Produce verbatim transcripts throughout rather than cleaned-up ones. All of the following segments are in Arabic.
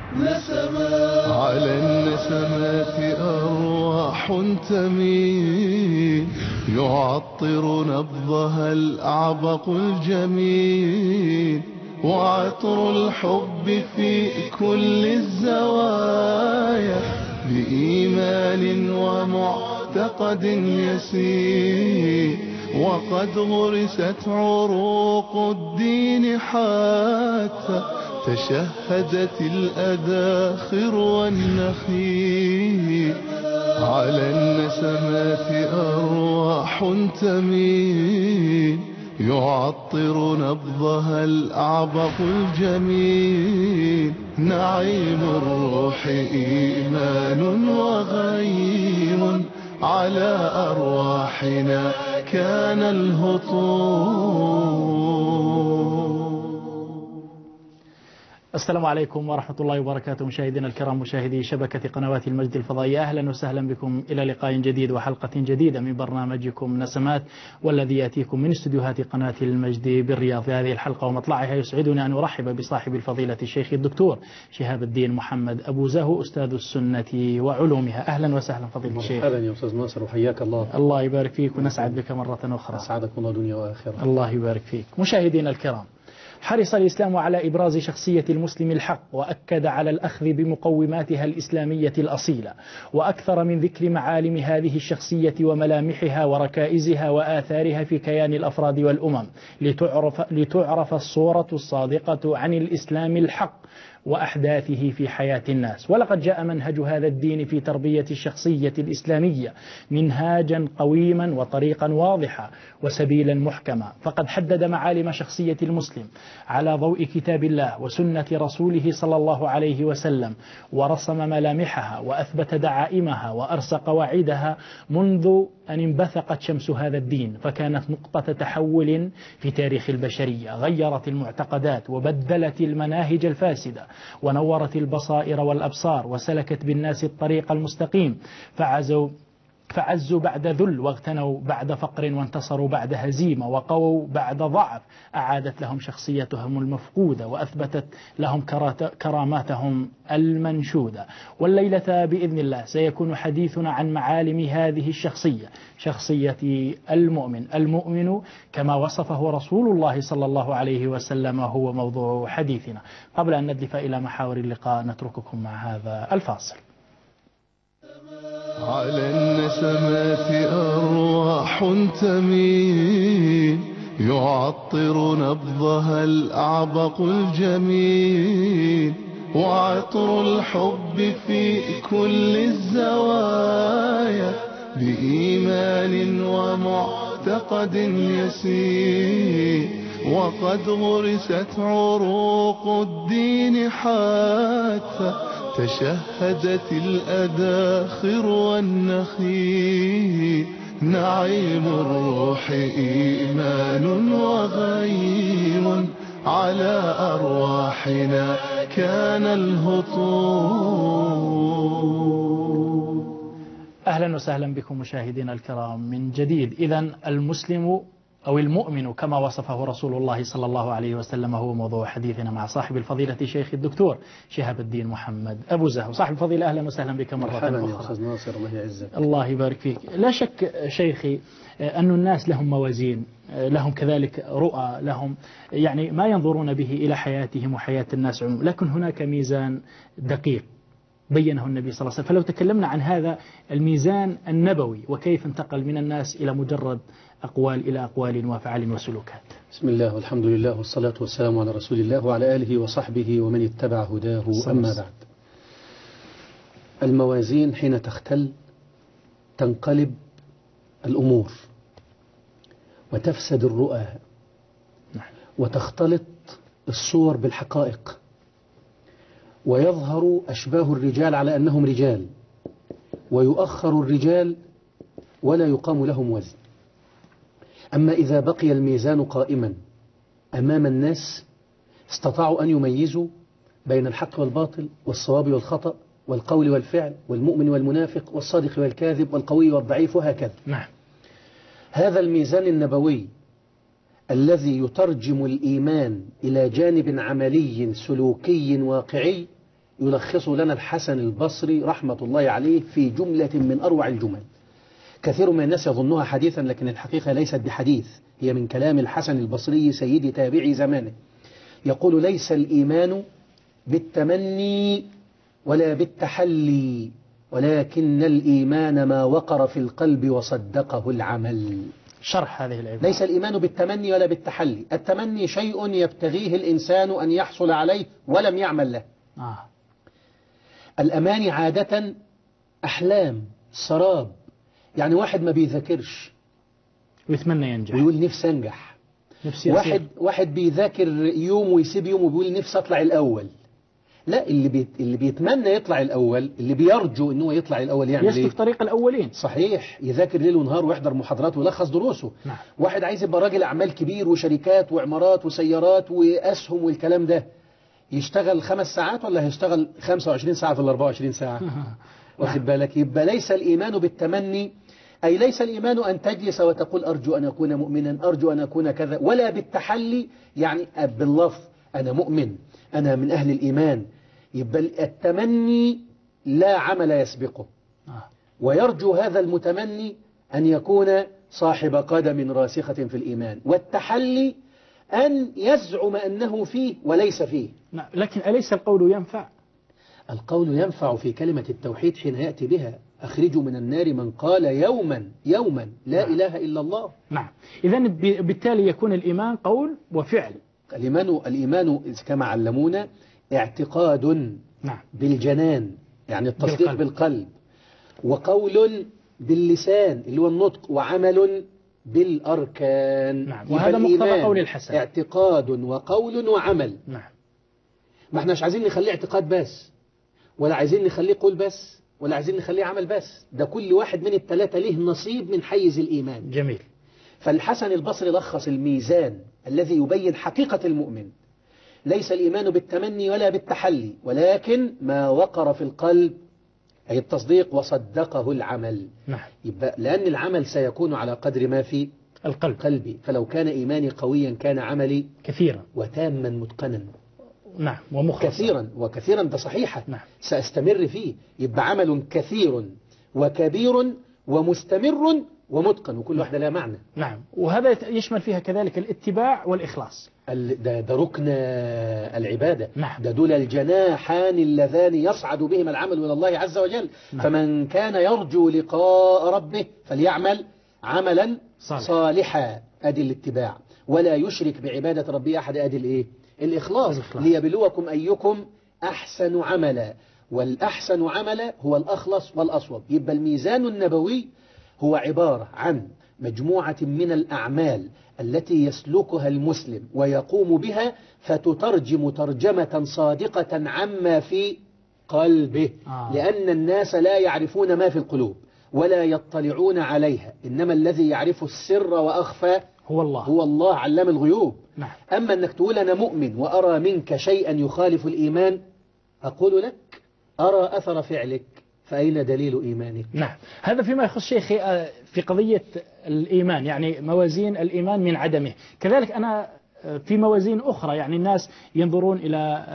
نسمات على النسمات أرواح تميل يعطر نبضها الأعبق الجميل وعطر الحب في كل الزوايا بإيمان ومعتقد يسير وقد غرست عروق الدين حتى تشهدت الأداخر والنخيل على النسمات أرواح تميل يعطر نبضها الأعبق الجميل نعيم الروح إيمان وغيم على أرواحنا كان الهطول. السلام عليكم ورحمة الله وبركاته مشاهدينا الكرام مشاهدي شبكة قنوات المجد الفضائية، أهلا وسهلا بكم إلى لقاء جديد وحلقة جديدة من برنامجكم نسمات، والذي يأتيكم من استديوهات قناة المجد بالرياض. في هذه الحلقة ومطلعها يسعدني أن أرحب بصاحب الفضيلة الشيخ الدكتور شهاب الدين محمد أبو زهو أستاذ السنة وعلومها. أهلا وسهلا فضيلة الشيخ. مرحبا يا أستاذ ناصر وحياك الله. الله يبارك فيك ونسعد بك مرة أخرى. أسعدك الله دنيا وآخرة. الله يبارك فيك. مشاهدينا الكرام، حرص الإسلام على إبراز شخصية المسلم الحق، وأكد على الأخذ بمقوماتها الإسلامية الأصيلة، وأكثر من ذكر معالم هذه الشخصية وملامحها وركائزها وآثارها في كيان الأفراد والأمم لتعرف, لتعرف الصورة الصادقة عن الإسلام الحق وأحداثه في حياة الناس. ولقد جاء منهج هذا الدين في تربية الشخصية الإسلامية منهاجا قويما وطريقا واضحا وسبيلا محكما، فقد حدد معالم شخصية المسلم على ضوء كتاب الله وسنة رسوله صلى الله عليه وسلم، ورسم ملامحها وأثبت دعائمها وأرسى قواعدها منذ أن انبثقت شمس هذا الدين، فكانت نقطة تحول في تاريخ البشرية، غيرت المعتقدات وبدلت المناهج الفاسدة ونورت البصائر والأبصار وسلكت بالناس الطريق المستقيم، فعزوا فعزوا بعد ذل واغتنوا بعد فقر وانتصروا بعد هزيمة وقووا بعد ضعف، أعادت لهم شخصيتهم المفقودة وأثبتت لهم كراماتهم المنشودة. والليلة بإذن الله سيكون حديثنا عن معالم هذه الشخصية، شخصية المؤمن. المؤمن كما وصفه رسول الله صلى الله عليه وسلم هو موضوع حديثنا. قبل أن ندلف إلى محاور اللقاء نترككم مع هذا الفاصل. على النسمات أرواح تميل يعطر نبضها الأعبق الجميل وعطر الحب في كل الزوايا بإيمان ومعتقد يسير وقد غرست عروق الدين حتى تشهدت الأداخر والنخيل نعيم الروح إيمان وغيم على أرواحنا كان الهطول. أهلا وسهلا بكم مشاهدينا الكرام من جديد. إذن المسلم أو المؤمن كما وصفه رسول الله صلى الله عليه وسلم هو موضوع حديثنا مع صاحب الفضيلة شيخ الدكتور شهاب الدين محمد أبو زهو. صاحب الفضيلة أهلا وسهلا بك مرة أخرى. مرحبا يا أستاذ ناصر الله يعزك. الله يبارك فيك. لا شك شيخي أن الناس لهم موازين، لهم كذلك رؤى، لهم يعني ما ينظرون به إلى حياتهم وحياة الناس عموما، لكن هناك ميزان دقيق بينه النبي صلى الله عليه وسلم. فلو تكلمنا عن هذا الميزان النبوي وكيف انتقل من الناس إلى مجرد أقوال إلى أقوال وأفعال وسلوكات. بسم الله والحمد لله والصلاة والسلام على رسول الله وعلى آله وصحبه ومن اتبع هداه. أما بعد، الموازين حين تختل تنقلب الأمور وتفسد الرؤى وتختلط الصور بالحقائق ويظهر أشباه الرجال على أنهم رجال ويؤخر الرجال ولا يقام لهم وزن. أما إذا بقي الميزان قائما أمام الناس استطاعوا أن يميزوا بين الحق والباطل والصواب والخطأ والقول والفعل والمؤمن والمنافق والصادق والكاذب والقوي والضعيف وهكذا. نعم. هذا الميزان النبوي الذي يترجم الإيمان إلى جانب عملي سلوكي واقعي يلخصه لنا الحسن البصري رحمة الله عليه في جملة من أروع الجمل. كثير من الناس يظنها حديثا، لكن الحقيقة ليست بحديث، هي من كلام الحسن البصري سيد تابعي زمانه. يقول: ليس الإيمان بالتمني ولا بالتحلي، ولكن الإيمان ما وقر في القلب وصدقه العمل. شرح هذه العبارة. ليس الإيمان بالتمني ولا بالتحلي. التمني شيء يبتغيه الإنسان أن يحصل عليه ولم يعمل له. آه. الأماني عادة أحلام سراب، يعني واحد ما بيذاكرش ويتمنى ينجح ويقول نفسي أنجح. نفسي واحد واحد بيذاكر يوم ويسيب يوم وبيقول نفسي أطلع الأول. لا، اللي بي... اللي بيتمنى يطلع الأول، اللي بيرجو إنه يطلع الأول يعمل إيه؟ يسلك طريق الأولين. صحيح، يذاكر ليل ونهار ويحضر محاضرات ويلخص دروسه. نعم. واحد عايز يبقى راجل أعمال كبير وشركات وعمارات وسيارات وأسهم والكلام ده، يشتغل خمس ساعات ولا هيشتغل خمسة وعشرين ساعة في الأربعة وعشرين ساعة؟ واخد بالك؟ يبقى ليس الإيمان بالتمني، أي ليس الإيمان أن تجلس وتقول أرجو أن أكون مؤمنا، أرجو أن أكون كذا، ولا بالتحلي يعني باللفظ أنا مؤمن، أنا من أهل الإيمان. يبقى التمني لا عمل يسبقه، ويرجو هذا المتمني أن يكون صاحب قدم راسخة في الإيمان. والتحلي أن يزعم أنه فيه وليس فيه. نعم. لكن أليس القول ينفع؟ القول ينفع في كلمة التوحيد حين يأتي بها: أخرجوا من النار من قال يوما يوما لا نعم. إله إلا الله. نعم. إذن بالتالي يكون الإيمان قول وفعل. الإيمان, الإيمان كما علمونا اعتقاد نعم. بالجنان، يعني التصديق بالقلب, بالقلب، وقول باللسان اللي هو النطق، وعمل بالأركان. نعم. وهذا مقتضى قول الحسن: اعتقاد وقول وعمل. نعم. ما احناش عايزين نخليه اعتقاد بس، ولا عايزين نخليه قول بس، ولا عايزين نخليه عمل بس. ده كل واحد من الثلاثة له نصيب من حيز الإيمان. جميل. فالحسن البصري لخص الميزان الذي يبين حقيقة المؤمن: ليس الإيمان بالتمني ولا بالتحلي، ولكن ما وقر في القلب، أي التصديق، وصدقه العمل. نعم. يبقى لأن العمل سيكون على قدر ما في القلب. قلبي، فلو كان إيماني قويا كان عملي كثيرا وتاما متقنا. نعم. ومخلصا. كثيرا وكثيرا ده صحيحة. نعم. سأستمر فيه. يبقى عمل كثير وكبير ومستمر ومتقن، وكل واحدة لها معنى. نعم. وهذا يشمل فيها كذلك الاتباع والإخلاص. ده, ده ركن العبادة. نعم. ده دول الجناحان اللذان يصعد بهما العمل إلى الله عز وجل. نعم. فمن كان يرجو لقاء ربه فليعمل عملا صالح. صالحا، أدي الاتباع، ولا يشرك بعبادة ربه أحد، أدي الإيه؟ الإخلاص. الإخلاص. ليبلوكم أيكم أحسن عملا، والأحسن عملا هو الأخلص والأصوب. يبقى الميزان النبوي هو عبارة عن مجموعة من الأعمال التي يسلكها المسلم ويقوم بها، فتترجم ترجمة صادقة عما في قلبه. آه. لأن الناس لا يعرفون ما في القلوب ولا يطلعون عليها، إنما الذي يعرف السر وأخفى هو الله هو الله علام الغيوب. نعم. أما أنك تقول أنا مؤمن وأرى منك شيئا يخالف الإيمان، أقول لك أرى أثر فعلك، فأين دليل إيمانك؟ نعم. هذا فيما يخص شيخي في قضية الإيمان، يعني موازين الإيمان من عدمه. كذلك أنا في موازين أخرى، يعني الناس ينظرون إلى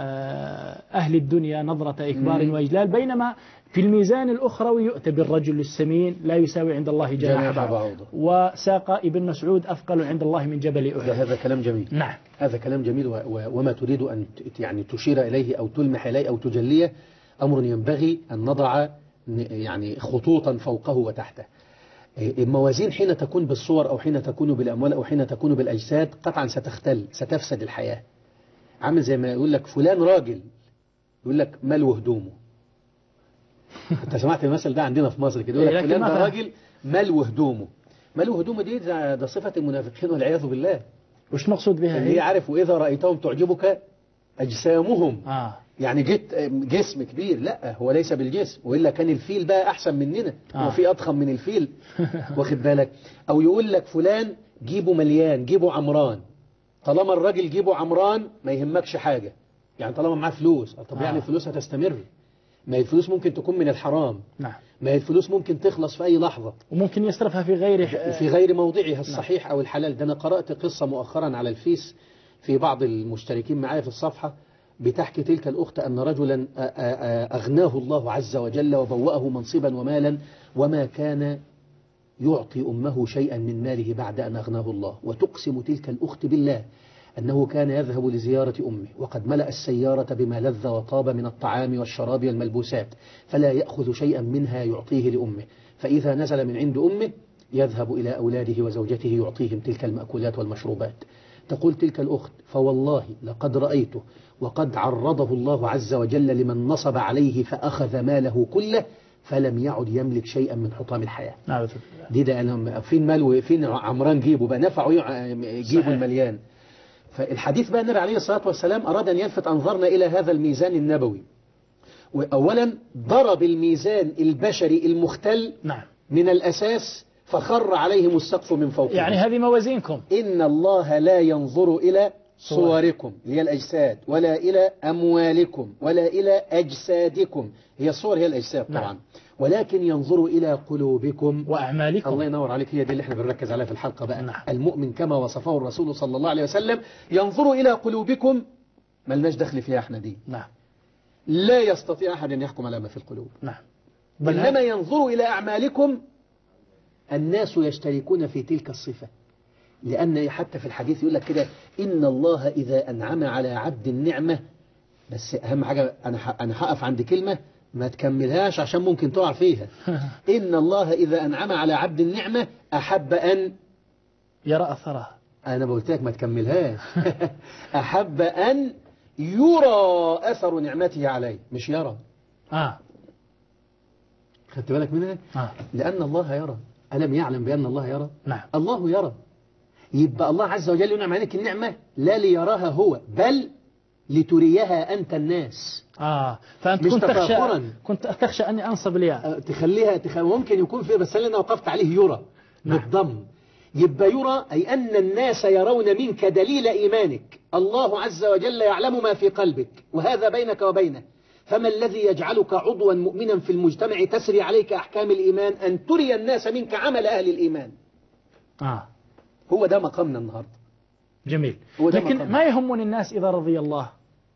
أهل الدنيا نظرة إكبار وإجلال، بينما في الميزان الأخروي يؤتى بالرجل السمين لا يساوي عند الله جناح بعوضة، وساق ابن مسعود أثقل عند الله من جبل أحد. هذا كلام جميل. نعم. هذا كلام جميل، وما تريد أن يعني تشير إليه أو تلمح إليه أو تجليه أمر ينبغي أن نضع يعني خطوطا فوقه وتحته. الموازين حين تكون بالصور أو حين تكون بالأموال أو حين تكون بالأجساد قطعا ستختل، ستفسد الحياة. عامل زي ما يقول لك فلان راجل، يقول لك ملو هدومه. انت سمعت المثل ده عندنا في مصر كده، يقول لك فلان ده راجل ملو هدومه. ملو هدومه دي ده صفة المنافقين والعياذ بالله. وش مقصود بها؟ اللي عارف وإذا رأيتهم تعجبك أجسامهم. آه. يعني جيت جسم كبير، لا هو ليس بالجسم، وإلا كان الفيل بقى أحسن مننا. آه. وفي أضخم من الفيل. واخد بالك؟ أو يقول لك فلان جيبه مليان، جيبه عمران. طالما الراجل جيبه عمران ما يهمكش حاجة، يعني طالما معاه فلوس. طب آه. يعني الفلوس هتستمر؟ ما الفلوس ممكن تكون من الحرام. نعم. ما الفلوس ممكن تخلص في أي لحظة، وممكن يصرفها في غير في غير موضعها الصحيح. نعم. أو الحلال. ده أنا قرأت قصة مؤخرا على الفيس في بعض المشتركين معايا في الصفحة، بتحكي تلك الأخت أن رجلا أغناه الله عز وجل وبوأه منصبا ومالا، وما كان يعطي أمه شيئا من ماله بعد أن أغناه الله. وتقسم تلك الأخت بالله أنه كان يذهب لزيارة أمه وقد ملأ السيارة بما لذ وطاب من الطعام والشراب والملبوسات، فلا يأخذ شيئا منها يعطيه لأمه، فإذا نزل من عند أمه يذهب إلى أولاده وزوجته يعطيهم تلك المأكولات والمشروبات. تقول تلك الأخت: فوالله لقد رأيته وقد عرضه الله عز وجل لمن نصب عليه فأخذ ماله كله فلم يعد يملك شيئا من حطام الحياة. نعم. دي ده أنا فين مال وفين عمران جيبه بقى، نفعه جيبه المليان. فالحديث بقى النبي عليه الصلاة والسلام أراد أن يلفت أنظارنا إلى هذا الميزان النبوي. وأولا ضرب الميزان البشري المختل نعم. من الأساس فخر عليهم السقف من فوقهم. يعني هذه موازينكم. إن الله لا ينظر إلى صوركم هي الأجساد ولا إلى أموالكم ولا إلى أجسادكم، هي الصور هي الأجساد طبعا. نعم. ولكن ينظر إلى قلوبكم وأعمالكم. الله ينور عليك، هي دي اللي احنا بنركز عليها في الحلقة بقى. نعم. المؤمن كما وصفه الرسول صلى الله عليه وسلم ينظر إلى قلوبكم، ملناش دخل فيها احنا دي. نعم. لا يستطيع أحد أن يحكم على ما في القلوب. نعم. إنما ينظر إلى أعمالكم. الناس يشتركون في تلك الصفة، لأن حتى في الحديث يقول لك كده: إن الله إذا أنعم على عبد النعمة، بس أهم حاجة أنا أنا هقف عند كلمة ما تكملهاش عشان ممكن تقع فيها. إن الله إذا أنعم على عبد النعمة أحب أن يرى أثرها. أنا قلت لك ما تكملهاش. أحب أن يرى أثر نعمته عليه، مش يرى. آه خدت بالك منها؟ آه. لأن الله يرى. ألم يعلم بأن الله يرى؟ نعم. الله يرى. يبقى الله عز وجل ينعم عليك النعمة لا ليراها هو، بل لتريها أنت الناس. آه فأنت كنت تخشى كنت تخشى أني أنصب الياء تخليها تخ... ممكن يكون فيه، بس أنا وقفت عليه يرى. نعم. بالضم. يبقى يرى أي أن الناس يرون منك دليل إيمانك. الله عز وجل يعلم ما في قلبك وهذا بينك وبينه، فما الذي يجعلك عضوا مؤمنا في المجتمع تسري عليك أحكام الإيمان؟ أن تري الناس منك عمل أهل الإيمان. آه. هو ده مقامنا النهاردة. جميل. لكن مقامنا. ما يهمني الناس إذا رضي الله.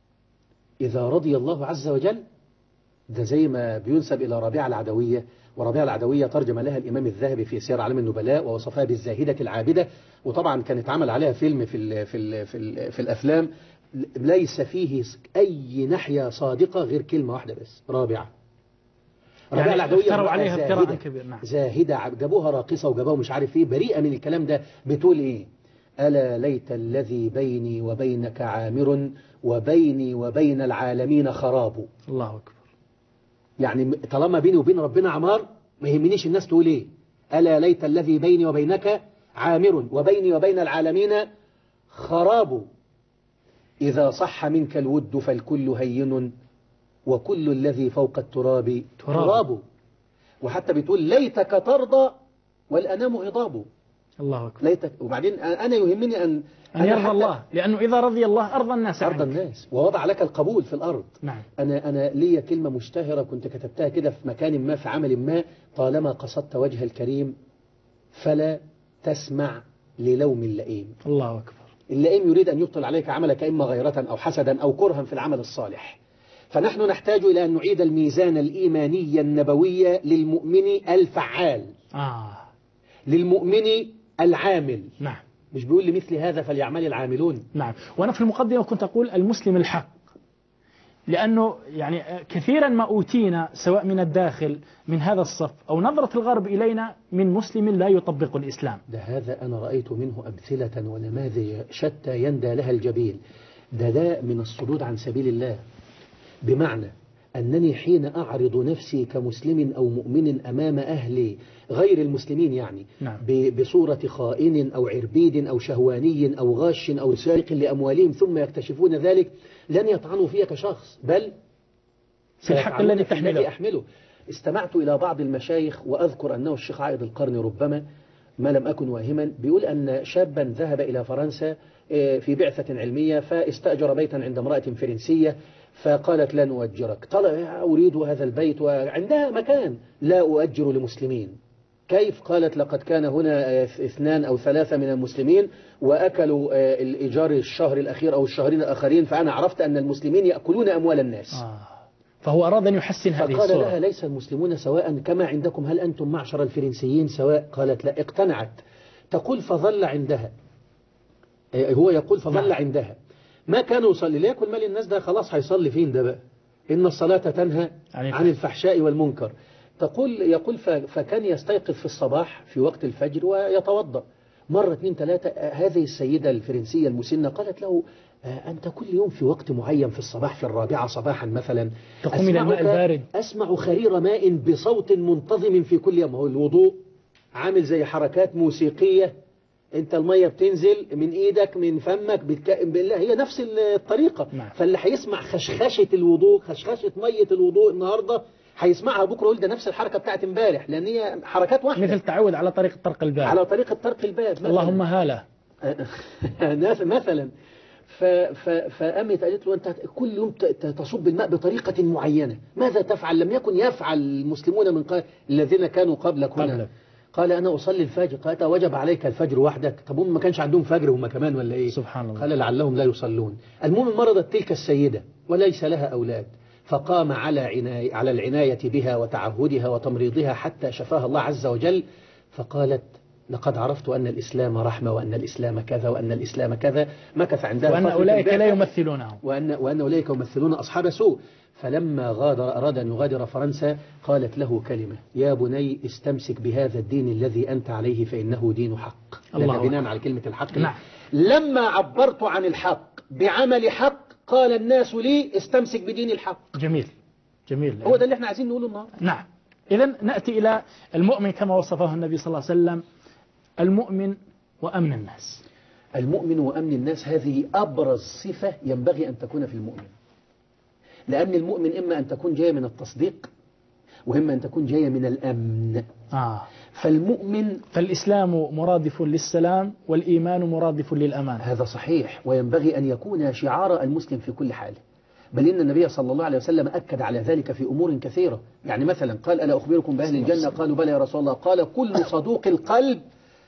إذا رضي الله عز وجل، ده زي ما بينسب إلى ربيعة العدوية، وربيعة العدوية ترجم لها الإمام الذهبي في سير أعلام النبلاء ووصفها بالزاهدة العابدة، وطبعا كانت عمل عليها فيلم في ال في ال في, ال في الأفلام ليس فيه أي ناحية صادقة غير كلمة واحدة بس: رابعة. ربيعة يعني العدوية افتروا عليها افتراء كبير. نعم. زاهدة، جابوها راقصة وجابوها مش عارف ايه، بريئة من الكلام ده. بتقول ايه؟ ألا ليت الذي بيني وبينك عامر وبيني وبين العالمين خراب. الله أكبر. يعني طالما بيني وبين ربنا عمار ما يهمنيش الناس تقول ايه. ألا ليت الذي بيني وبينك عامر وبيني وبين العالمين خراب. إذا صح منك الود فالكل هين وكل الذي فوق التراب تراب, تراب. وحتى بتقول ليتك ترضى والأنام غضاب. الله أكبر. ليتك. وبعدين أنا يهمني أن أن يرضى الله، لأنه إذا رضي الله أرضى الناس أرضى الناس ووضع لك القبول في الأرض. نعم. أنا أنا لي كلمة مشتهرة كنت كتبتها كده في مكان ما في عمل ما: طالما قصدت وجه الكريم فلا تسمع للوم اللئيم. الله أكبر. اللئيم يريد أن يبطل عليك عملك إما غيرة أو حسدا أو كرها في العمل الصالح. فنحن نحتاج إلى أن نعيد الميزان الإيماني النبوي للمؤمن الفعال. آه. للمؤمن العامل. نعم. مش بيقول لمثل هذا فليعمل العاملون. نعم. وأنا في المقدمة كنت أقول المسلم الحق، لأنه يعني كثيرا ما أوتينا سواء من الداخل من هذا الصف أو نظرة الغرب إلينا من مسلم لا يطبق الإسلام. ده هذا أنا رأيت منه أمثلة ونماذج شتى يندى لها الجبين. ده ده من الصدود عن سبيل الله، بمعنى أنني حين أعرض نفسي كمسلم أو مؤمن أمام أهلي غير المسلمين يعني نعم. بصورة خائن أو عربيد أو شهواني أو غاش أو سارق لأموالهم ثم يكتشفون ذلك، لن يطعنوا فيك كشخص، بل في الحق الذي تحمله. أحمله. استمعت إلى بعض المشايخ وأذكر أنه الشيخ عائد القرني ربما ما لم أكن واهما بيقول أن شابا ذهب إلى فرنسا في بعثة علمية فاستأجر بيتا عند امرأة فرنسية، فقالت لن أؤجرك. قال أريد هذا البيت وعندها مكان لا أؤجر لمسلمين. كيف؟ قالت لقد كان هنا اثنان أو ثلاثة من المسلمين وأكلوا الإيجار الشهر الأخير أو الشهرين الآخرين، فأنا عرفت أن المسلمين يأكلون أموال الناس. آه. فهو أراد أن يحسن هذه الصورة. فقال لها ليس المسلمون سواء كما عندكم، هل أنتم معشر الفرنسيين سواء؟ قالت لا. اقتنعت. تقول فظل عندها، هو يقول فظل نعم. عندها ما كان يصلي، ليكن مال الناس ده خلاص هيصلي فين ده بقى؟ إن الصلاة تنهى عن الفحشاء والمنكر. تقول يقول فكان يستيقظ في الصباح في وقت الفجر ويتوضأ مرة اثنين ثلاثة. هذه السيدة الفرنسية المسنة قالت له أنت كل يوم في وقت معين في الصباح في الرابعة صباحا مثلا تقوم إلى الماء البارد، أسمع خرير ماء بصوت منتظم في كل يوم. هو الوضوء عامل زي حركات موسيقية، انت المية بتنزل من ايدك من فمك بتكائن بالله، هي نفس الطريقة. نعم. فاللي هيسمع خشخشة الوضوء، خشخشة مية الوضوء النهاردة هيسمعها بكرة يقول ده نفس الحركة بتاعت امبارح، لان هي حركات واحدة، مثل تعود على طريقة طرق الباب، على طريقة طرق الباب اللهم هالة مثلا. فقامت قالت له أنت كل يوم تصب الماء بطريقة معينة، ماذا تفعل؟ لم يكن يفعل المسلمون من قبل الذين كانوا قبلك هنا. قال أنا أصلي الفجر. قالت وجب عليك الفجر وحدك؟ طب هم ما كانش عندهم فجر هم كمان ولا إيه؟ سبحان الله. قال لعلهم لا يصلون. المهم مرضت تلك السيدة وليس لها أولاد، فقام على عناية على العناية بها وتعهدها وتمريضها حتى شفاها الله عز وجل. فقالت لقد عرفت أن الإسلام رحمة وأن الإسلام كذا وأن الإسلام كذا. مكث عندها وأن أولئك لا يمثلونه، وأن, وأن أولئك يمثلون أصحاب سوء. فلما غادر أراد أن يغادر فرنسا قالت له كلمة: يا بني استمسك بهذا الدين الذي أنت عليه فإنه دين حق. الله بناء على كلمة الحق. نعم. لما عبرت عن الحق بعمل حق قال الناس لي استمسك بدين الحق. جميل جميل. هو ده اللي احنا عايزين نقوله النهارده. نعم. إذا نأتي إلى المؤمن كما وصفه النبي صلى الله عليه وسلم، المؤمن وأمن الناس. المؤمن وأمن الناس هذه أبرز صفة ينبغي أن تكون في المؤمن، لأن المؤمن إما أن تكون جاية من التصديق وإما أن تكون جاية من الأمن. آه. فالمؤمن فالإسلام مرادف للسلام والإيمان مرادف للأمان. هذا صحيح، وينبغي أن يكون شعار المسلم في كل حال، بل إن النبي صلى الله عليه وسلم أكد على ذلك في أمور كثيرة. يعني مثلا قال: ألا أخبركم بأهل الجنة؟ قالوا بلى يا رسول الله. قال: كل صدوق القلب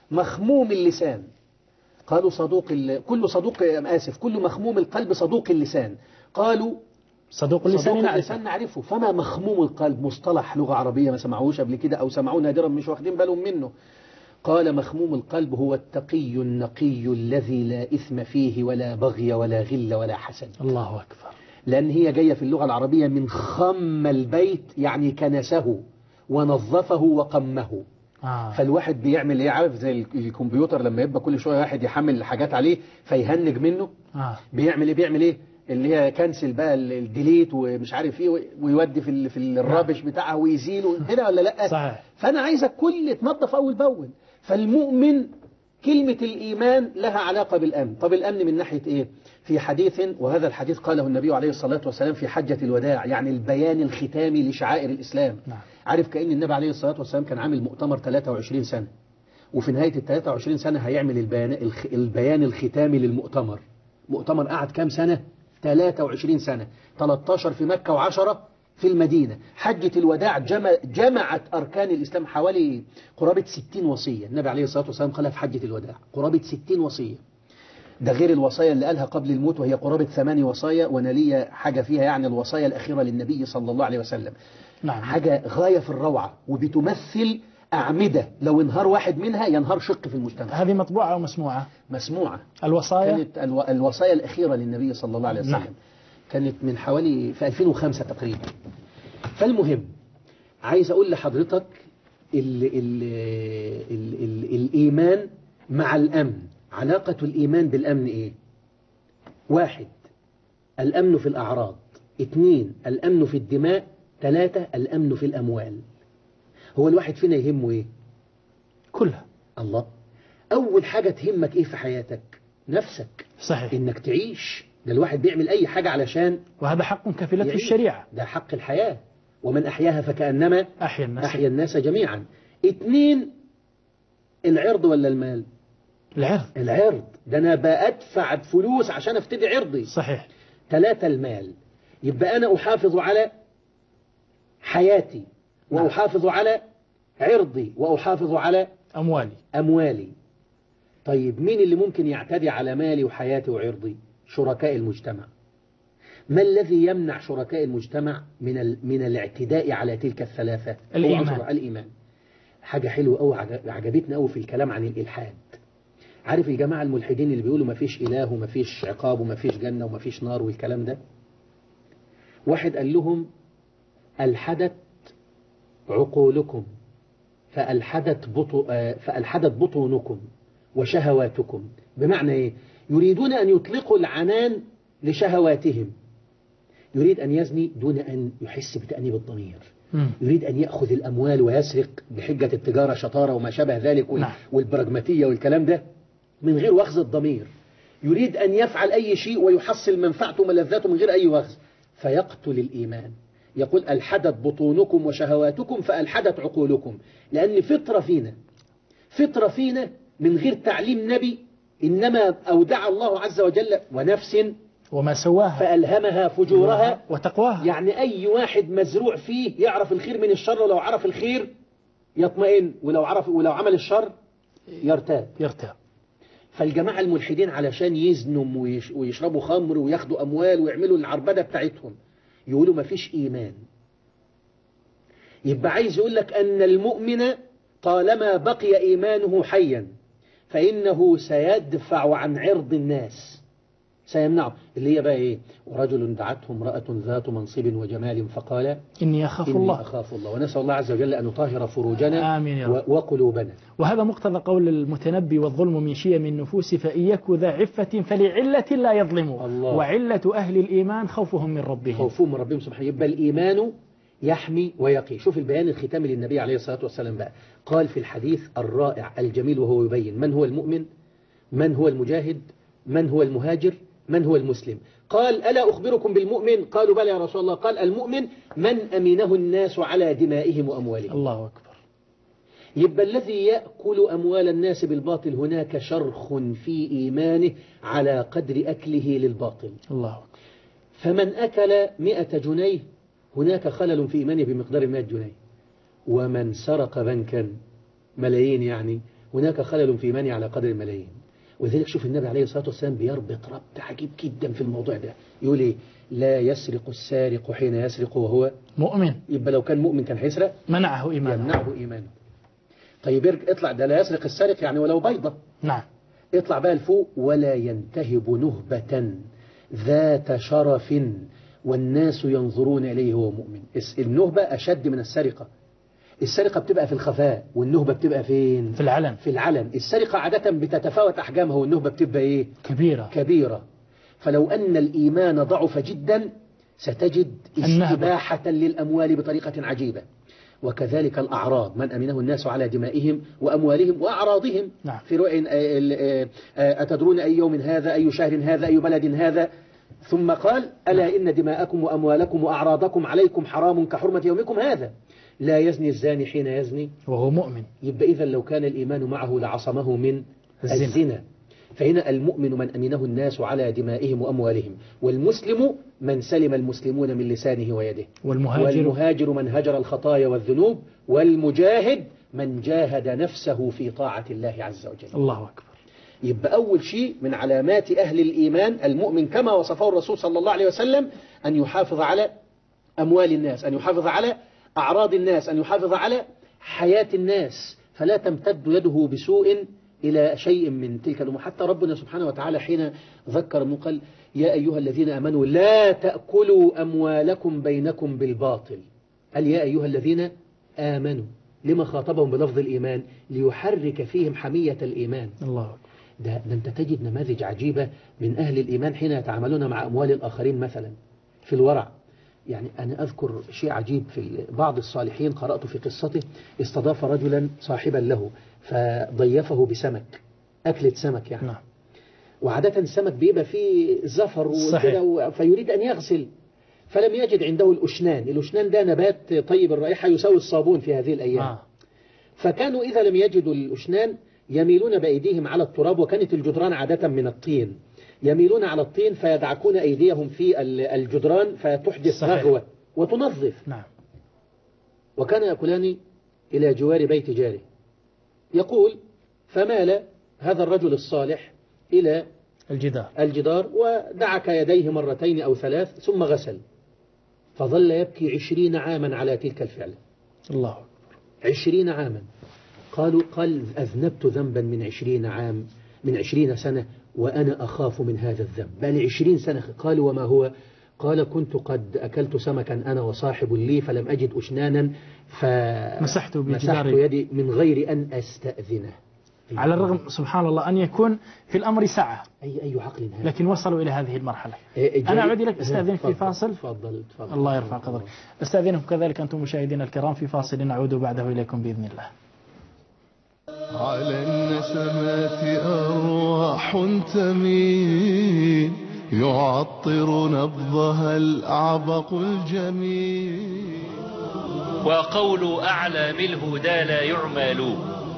مخموم اللسان. قالوا صدوق ال... كل صدوق آسف كل مخموم القلب صدوق اللسان. قالوا صدوق اللسان, صدوق اللسان نعرفه، فما مخموم القلب؟ مصطلح لغة عربية ما سمعوش قبل كده أو سمعوه نادرا مش واخدين بالهم منه. قال: مخموم القلب هو التقي النقي الذي لا إثم فيه ولا بغي ولا غل ولا حسد. الله أكبر. لأن هي جاية في اللغة العربية من خم البيت، يعني كنسه ونظفه وقمه. آه. فالواحد بيعمل ايه؟ عارف زي الكمبيوتر لما يبقى كل شوية واحد يحمل حاجات عليه فيهنج منه. آه. بيعمل ايه؟ بيعمل ايه اللي هي كانسل بقى الديليت ومش عارف ايه، ويودي في في الرابش بتاعها ويزيله هنا ولا لا؟ صحيح. فانا عايزك كل تنظف اول باول. فالمؤمن كلمة الإيمان لها علاقة بالأمن. طب الأمن من ناحية إيه؟ في حديث، وهذا الحديث قاله النبي عليه الصلاة والسلام في حجة الوداع، يعني البيان الختامي لشعائر الإسلام. نعم. عارف كأن النبي عليه الصلاة والسلام كان عامل مؤتمر ثلاثة وعشرين سنة، وفي نهاية ال ثلاثة وعشرين سنة هيعمل البيان, البيان الختامي للمؤتمر. مؤتمر قعد كام سنة؟ ثلاثة وعشرين سنة، ثلاثة عشر في مكة وعشرة في المدينة. حجة الوداع جمع جمعت أركان الإسلام حوالي قرابة ستين وصية. النبي عليه الصلاة والسلام قالها في حجة الوداع قرابة ستين وصية، ده غير الوصايا اللي قالها قبل الموت وهي قرابة ثماني وصايا، وانا لي حاجة فيها يعني الوصايا الأخيرة للنبي صلى الله عليه وسلم. نعم. حاجة غاية في الروعة، وبتمثل أعمدة لو انهار واحد منها ينهار شق في المجتمع. هذه مطبوعة أو مسموعة؟ مسموعة. الوصايا كانت الو... الوصايا الأخيرة للنبي صلى الله عليه وسلم. نعم. كانت من حوالي في ألفين وخمسة تقريبا. فالمهم عايز أقول لحضرتك ال... ال... ال... ال... الإيمان مع الأمن، علاقة الإيمان بالأمن إيه؟ واحد، الأمن في الأعراض. اثنين، الأمن في الدماء. ثلاثة، الأمن في الأموال. هو الواحد فينا يهمه إيه؟ كلها. الله. أول حاجة تهمك إيه في حياتك؟ نفسك. صحيح. إنك تعيش. ده الواحد بيعمل أي حاجة علشان، وهذا حق كفلته الشريعة، ده حق الحياة، ومن أحياها فكأنما أحيا الناس, أحيا الناس جميعا. اثنين، العرض ولا المال؟ العرض. العرض، ده أنا بأدفع فلوس عشان أفتدي عرضي. صحيح. ثلاثة، المال. يبقى أنا أحافظ على حياتي وأحافظ على عرضي وأحافظ على أموالي. أموالي. طيب مين اللي ممكن يعتدي على مالي وحياتي وعرضي؟ شركاء المجتمع. ما الذي يمنع شركاء المجتمع من من الاعتداء على تلك الثلاثة؟ الإيمان. الإيمان. حاجة حلوة أو عجبتنا أو في الكلام عن الإلحاد. عارف الجماعة الملحدين اللي بيقولوا ما فيش إله وما فيش عقاب وما فيش جنة وما فيش نار والكلام ده؟ واحد قال لهم ألحدت عقولكم فألحدت, بطو فألحدت بطونكم وشهواتكم. بمعنى إيه؟ يريدون أن يطلقوا العنان لشهواتهم. يريد أن يزني دون أن يحس بتأنيب الضمير. يريد أن يأخذ الأموال ويسرق بحجة التجارة شطارة وما شابه ذلك والبراغماتية والكلام ده من غير وخز الضمير. يريد أن يفعل أي شيء ويحصل منفعته وملذاته من غير أي وخز، فيقتل الإيمان. يقول ألحدت بطونكم وشهواتكم فألحدت عقولكم، لأن فطرة فينا فطرة فينا من غير تعليم نبي، إنما أودع الله عز وجل ونفس وما سواها فألهمها فجورها وتقواها. يعني أي واحد مزروع فيه يعرف الخير من الشر، ولو عرف الخير يطمئن، ولو عرف ولو عمل الشر يرتاب يرتاب. فالجماعة الملحدين علشان يزنوا ويشربوا خمر وياخدوا أموال ويعملوا العربدة بتاعتهم يقولوا ما فيش إيمان. يبقى عايز يقول لك أن المؤمن طالما بقي إيمانه حيا فإنه سيدفع عن عرض الناس، سيمنعه. اللي هي بقى إيه؟ ورجل دعته امرأة ذات منصب وجمال فقال إني أخاف إني الله أخاف الله. ونسأل الله عز وجل أن يطهر فروجنا آمين يا رب. وقلوبنا. وهذا مقتضى قول المتنبي والظلم من شيم النفوس فإن يك ذا عفة فلعلة لا يظلمه، وعلة أهل الإيمان خوفهم من ربهم خوفهم من ربهم سبحانه. يبقى الإيمان يحمي ويقي. شوف البيان الختامي للنبي عليه الصلاة والسلام بقى، قال في الحديث الرائع الجميل وهو يبين من هو المؤمن، من هو المجاهد، من هو المهاجر، من هو المسلم. قال ألا أخبركم بالمؤمن؟ قالوا بلى يا رسول الله. قال المؤمن من أمنه الناس على دمائهم وأموالهم. الله أكبر. يبقى الذي يأكل أموال الناس بالباطل هناك شرخ في إيمانه على قدر أكله للباطل. الله أكبر. فمن أكل مئة جنيه هناك خلل في إيمانه بمقدار مئة جنيه. ومن سرق بنكا ملايين يعني هناك خلل في إيمانه على قدر الملايين. وذلك شوف النبي عليه الصلاة والسلام بيربط ربط عجيب جدا في الموضوع ده. يقول إيه؟ لا يسرق السارق حين يسرق وهو مؤمن. يبقى لو كان مؤمن كان هيسرق منعه إيمانه. يمنعه إيمانه. طيب اطلع ده لا يسرق السارق يعني ولو بيضة. نعم. اطلع بقى لفوق ولا ينتهب نهبة ذات شرف والناس ينظرون إليه وهو مؤمن. النهبة أشد من السرقة. السرقة بتبقى في الخفاء والنهبة بتبقى فين؟ في العلن. في العلن. السرقة عادة بتتفاوت أحجامها والنهبة بتبقى إيه؟ كبيرة. كبيرة. فلو أن الإيمان ضعف جدا ستجد استباحة للأموال بطريقة عجيبة. وكذلك الأعراض من أمنه الناس على دمائهم وأموالهم وأعراضهم. نعم. في رؤية أتدرون أي يوم هذا أي شهر هذا أي بلد هذا. ثم قال ألا إن دماءكم وأموالكم وأعراضكم عليكم حرام كحرمة يومكم هذا. لا يزني الزاني حين يزني وهو مؤمن. يبقى إذا لو كان الإيمان معه لعصمه من الزنا, الزنا. فهنا المؤمن من أمنه الناس على دمائهم وأموالهم، والمسلم من سلم المسلمون من لسانه ويده، والمهاجر, والمهاجر من هجر الخطايا والذنوب، والمجاهد من جاهد نفسه في طاعة الله عز وجل. الله أكبر. يبقى أول شيء من علامات أهل الإيمان المؤمن كما وصفه الرسول صلى الله عليه وسلم أن يحافظ على أموال الناس، أن يحافظ على أعراض الناس، أن يحافظ على حياة الناس، فلا تمتد يده بسوء إلى شيء من تلك الأمور. حتى ربنا سبحانه وتعالى حين ذكر قال يا أيها الذين آمنوا لا تأكلوا أموالكم بينكم بالباطل. قال يا أيها الذين آمنوا. لما خاطبهم بلفظ الإيمان؟ ليحرك فيهم حمية الإيمان. الله. ده, ده أنت تجد نماذج عجيبة من أهل الإيمان حين يتعاملون مع أموال الآخرين مثلا في الورع. يعني أنا أذكر شيء عجيب في بعض الصالحين قرأت في قصته، استضاف رجلا صاحبا له فضيفه بسمك، أكلة سمك يعني. نعم. وعادة السمك بيبقى فيه زفر وكده فيريد أن يغسل، فلم يجد عنده الأشنان. الأشنان ده نبات طيب الرائحة يساوي الصابون في هذه الأيام. آه. فكانوا إذا لم يجدوا الأشنان يميلون بأيديهم على التراب، وكانت الجدران عادة من الطين، يميلون على الطين فيدعكون أيديهم في الجدران فتحدث رغوة وتنظف. نعم. وكان يأكلان إلى جوار بيت جاره. يقول فمال هذا الرجل الصالح إلى الجدار الجدار ودعك يديه مرتين أو ثلاث ثم غسل، فظل يبكي عشرين عاما على تلك الفعل. الله عشرين عاما. قالوا قال أذنبت ذنبا من عشرين عام من عشرين سنة وأنا أخاف من هذا الذنب، بل عشرين سنة. قالوا وما هو؟ قال كنت قد أكلت سمكا أنا وصاحب لي فلم أجد أشنانا فمسحت يدي من غير أن أستأذنه. على الرغم سبحان الله أن يكون في الأمر سعة، أي أي عقل هذا، لكن وصلوا إلى هذه المرحلة. أنا أعود لك أستأذنك في فاصل. تفضل تفضل. الله يرفع قدرك. أستأذنكم كذلك أنتم مشاهدينا الكرام في فاصل نعود بعده إليكم بإذن الله. على النسمات أرواح تميل يعطر نبضها الأعبق الجميل. وقول أعلام الهدى لا يعمل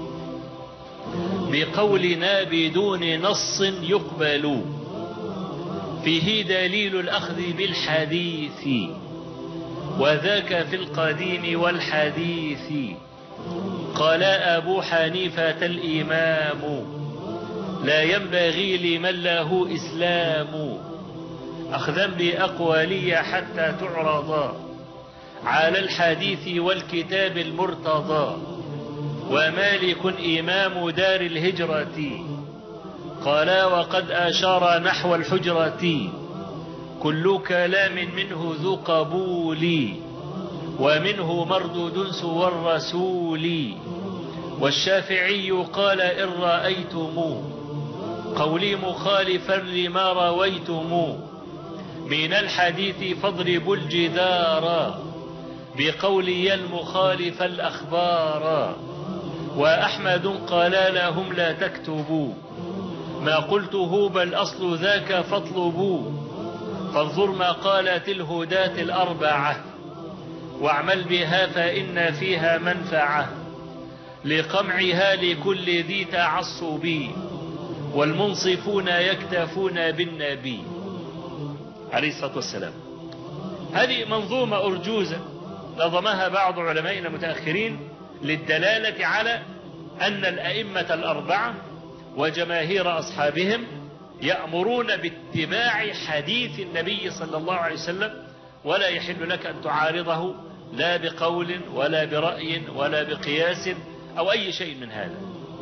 بقولنا بدون نص يقبل، فيه دليل الأخذ بالحديث وذاك في القديم والحديث. قال أبو حنيفة الإمام لا ينبغي لمن له إسلام أخذا بأقوالي حتى تعرض على الحديث والكتاب المرتضى. ومالك إمام دار الهجرة قال وقد أشار نحو الحجرة كل كلام منه ذو قبول ومنه مردود سوى الرسول. والشافعي قال إن رأيتم قولي مخالفا لما رويتم من الحديث فاضربوا الجدار بقولي المخالف الأخبار. وأحمد قال لهم لا تكتبوا ما قلته بل أصل ذاك فاطلبوا. فانظر ما قالت الهداة الأربعة واعمل بها فإن فيها منفعة لقمعها لكل ذي تعصب والمنصفون يكتفون بالنبي عليه الصلاة والسلام. هذه منظومة أرجوزة نظمها بعض علمائنا المتأخرين للدلالة على أن الأئمة الأربعة وجماهير أصحابهم يأمرون باتباع حديث النبي صلى الله عليه وسلم، ولا يحل لك أن تعارضه لا بقول ولا برأي ولا بقياس أو أي شيء من هذا.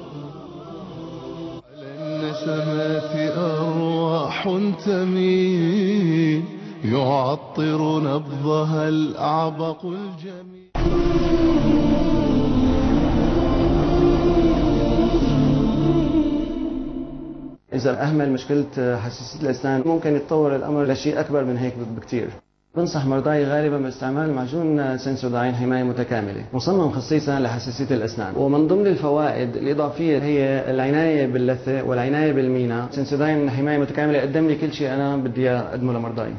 على النسمات أرواح تميل يعطر نبضها الأعبق الجميل. إذا أهمل مشكلة حساسية الأسنان ممكن يتطور الأمر لشيء أكبر من هيك بكتير. بنصح مرضاي غالبا باستعمال معجون سنسوداين حماية متكاملة مصمم خصيصا لحساسية الأسنان. ومن ضمن الفوائد الإضافية هي العناية باللثة والعناية بالمينا. سنسوداين حماية متكاملة قدم لي كل شيء أنا بدي أقدمه لمرضاي.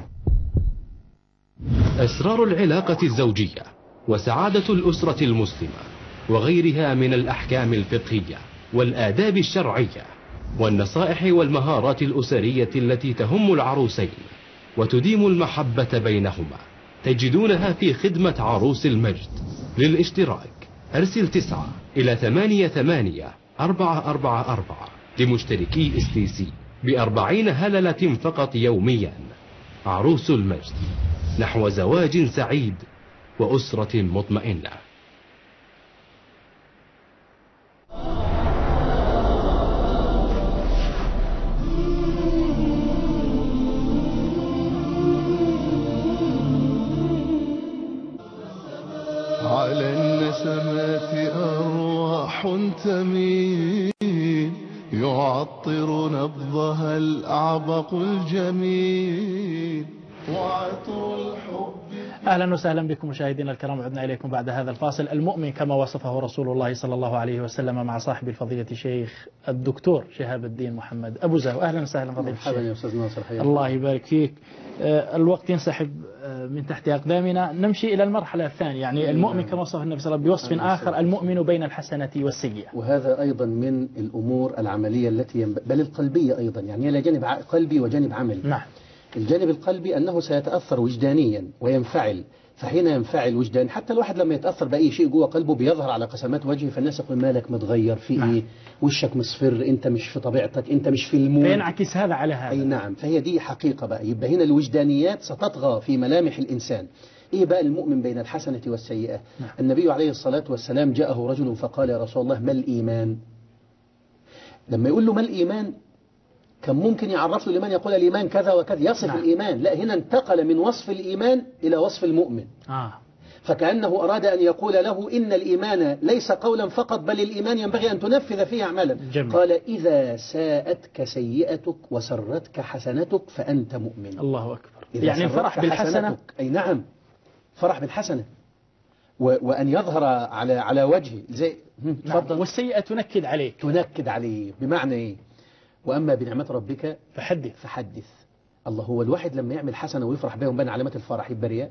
أسرار العلاقة الزوجية وسعادة الأسرة المسلمة وغيرها من الأحكام الفقهية والآداب الشرعية والنصائح والمهارات الأسرية التي تهم العروسين وتديم المحبة بينهما تجدونها في خدمة عروس المجد. للاشتراك أرسل تسعة إلى ثمانية ثمانية أربعة أربعة أربعة لمشتركي اس تي سي بأربعين هللة فقط يوميا. عروس المجد، نحو زواج سعيد وأسرة مطمئنة. على النسمات أرواح تميل يعطر نبضها الأعبق الجميل وعطر الحب. أهلا وسهلا بكم مشاهدينا الكرام، عدنا إليكم بعد هذا الفاصل. المؤمن كما وصفه رسول الله صلى الله عليه وسلم مع صاحب الفضيلة الشيخ الدكتور شهاب الدين محمد أبو زهو. أهلا وسهلا فضيلة الشيخ. مرحبا يا أستاذ ناصر، حياك الله يبارك فيك. الوقت ينسحب من تحت أقدامنا، نمشي إلى المرحلة الثانية، يعني المؤمن كما وصف النبي صلى الله عليه وسلم بوصف آخر، المؤمن بين الحسنة والسيئة. وهذا أيضا من الأمور العملية التي ينب... بل القلبية أيضا، يعني لا جانب قلبي وجانب عملي. نعم. الجانب القلبي أنه سيتأثر وجدانيا وينفعل فحين ينفعل وجدان، حتى الواحد لما يتأثر بأي شيء جوه قلبه بيظهر على قسمات وجهه، فالناس يقول مالك متغير في نعم. إيه، وشك مصفر، أنت مش في طبيعتك، أنت مش في المود. فينعكس هذا على هذا. أي نعم، فهي دي حقيقة بقى. يبقى هنا الوجدانيات ستطغى في ملامح الإنسان. إيه بقى المؤمن بين الحسنة والسيئة؟ نعم. النبي عليه الصلاة والسلام جاءه رجل فقال يا رسول الله ما الإيمان؟ لما يقول له ما الإيمان كان ممكن يعرف له الإيمان، يقول الإيمان كذا وكذا، يصف نعم. الإيمان. لا، هنا انتقل من وصف الإيمان إلى وصف المؤمن. آه. فكأنه أراد أن يقول له إن الإيمان ليس قولا فقط، بل الإيمان ينبغي أن تنفذ فيه أعمالا. جميل. قال إذا ساءتك سيئتك وسرتك حسنتك فأنت مؤمن. الله أكبر. إذا يعني الفرح سرتك بالحسنة. حسنتك، أي نعم، فرح بالحسنة و... وأن يظهر على على وجهه زي نعم. تفضل. والسيئة تنكد عليك. تنكد عليه، بمعنى إيه؟ وأما بنعمة ربك فحدث. فحدث. الله، هو الواحد لما يعمل حسنة ويفرح بها وبين علامات الفرح يبقى رياء؟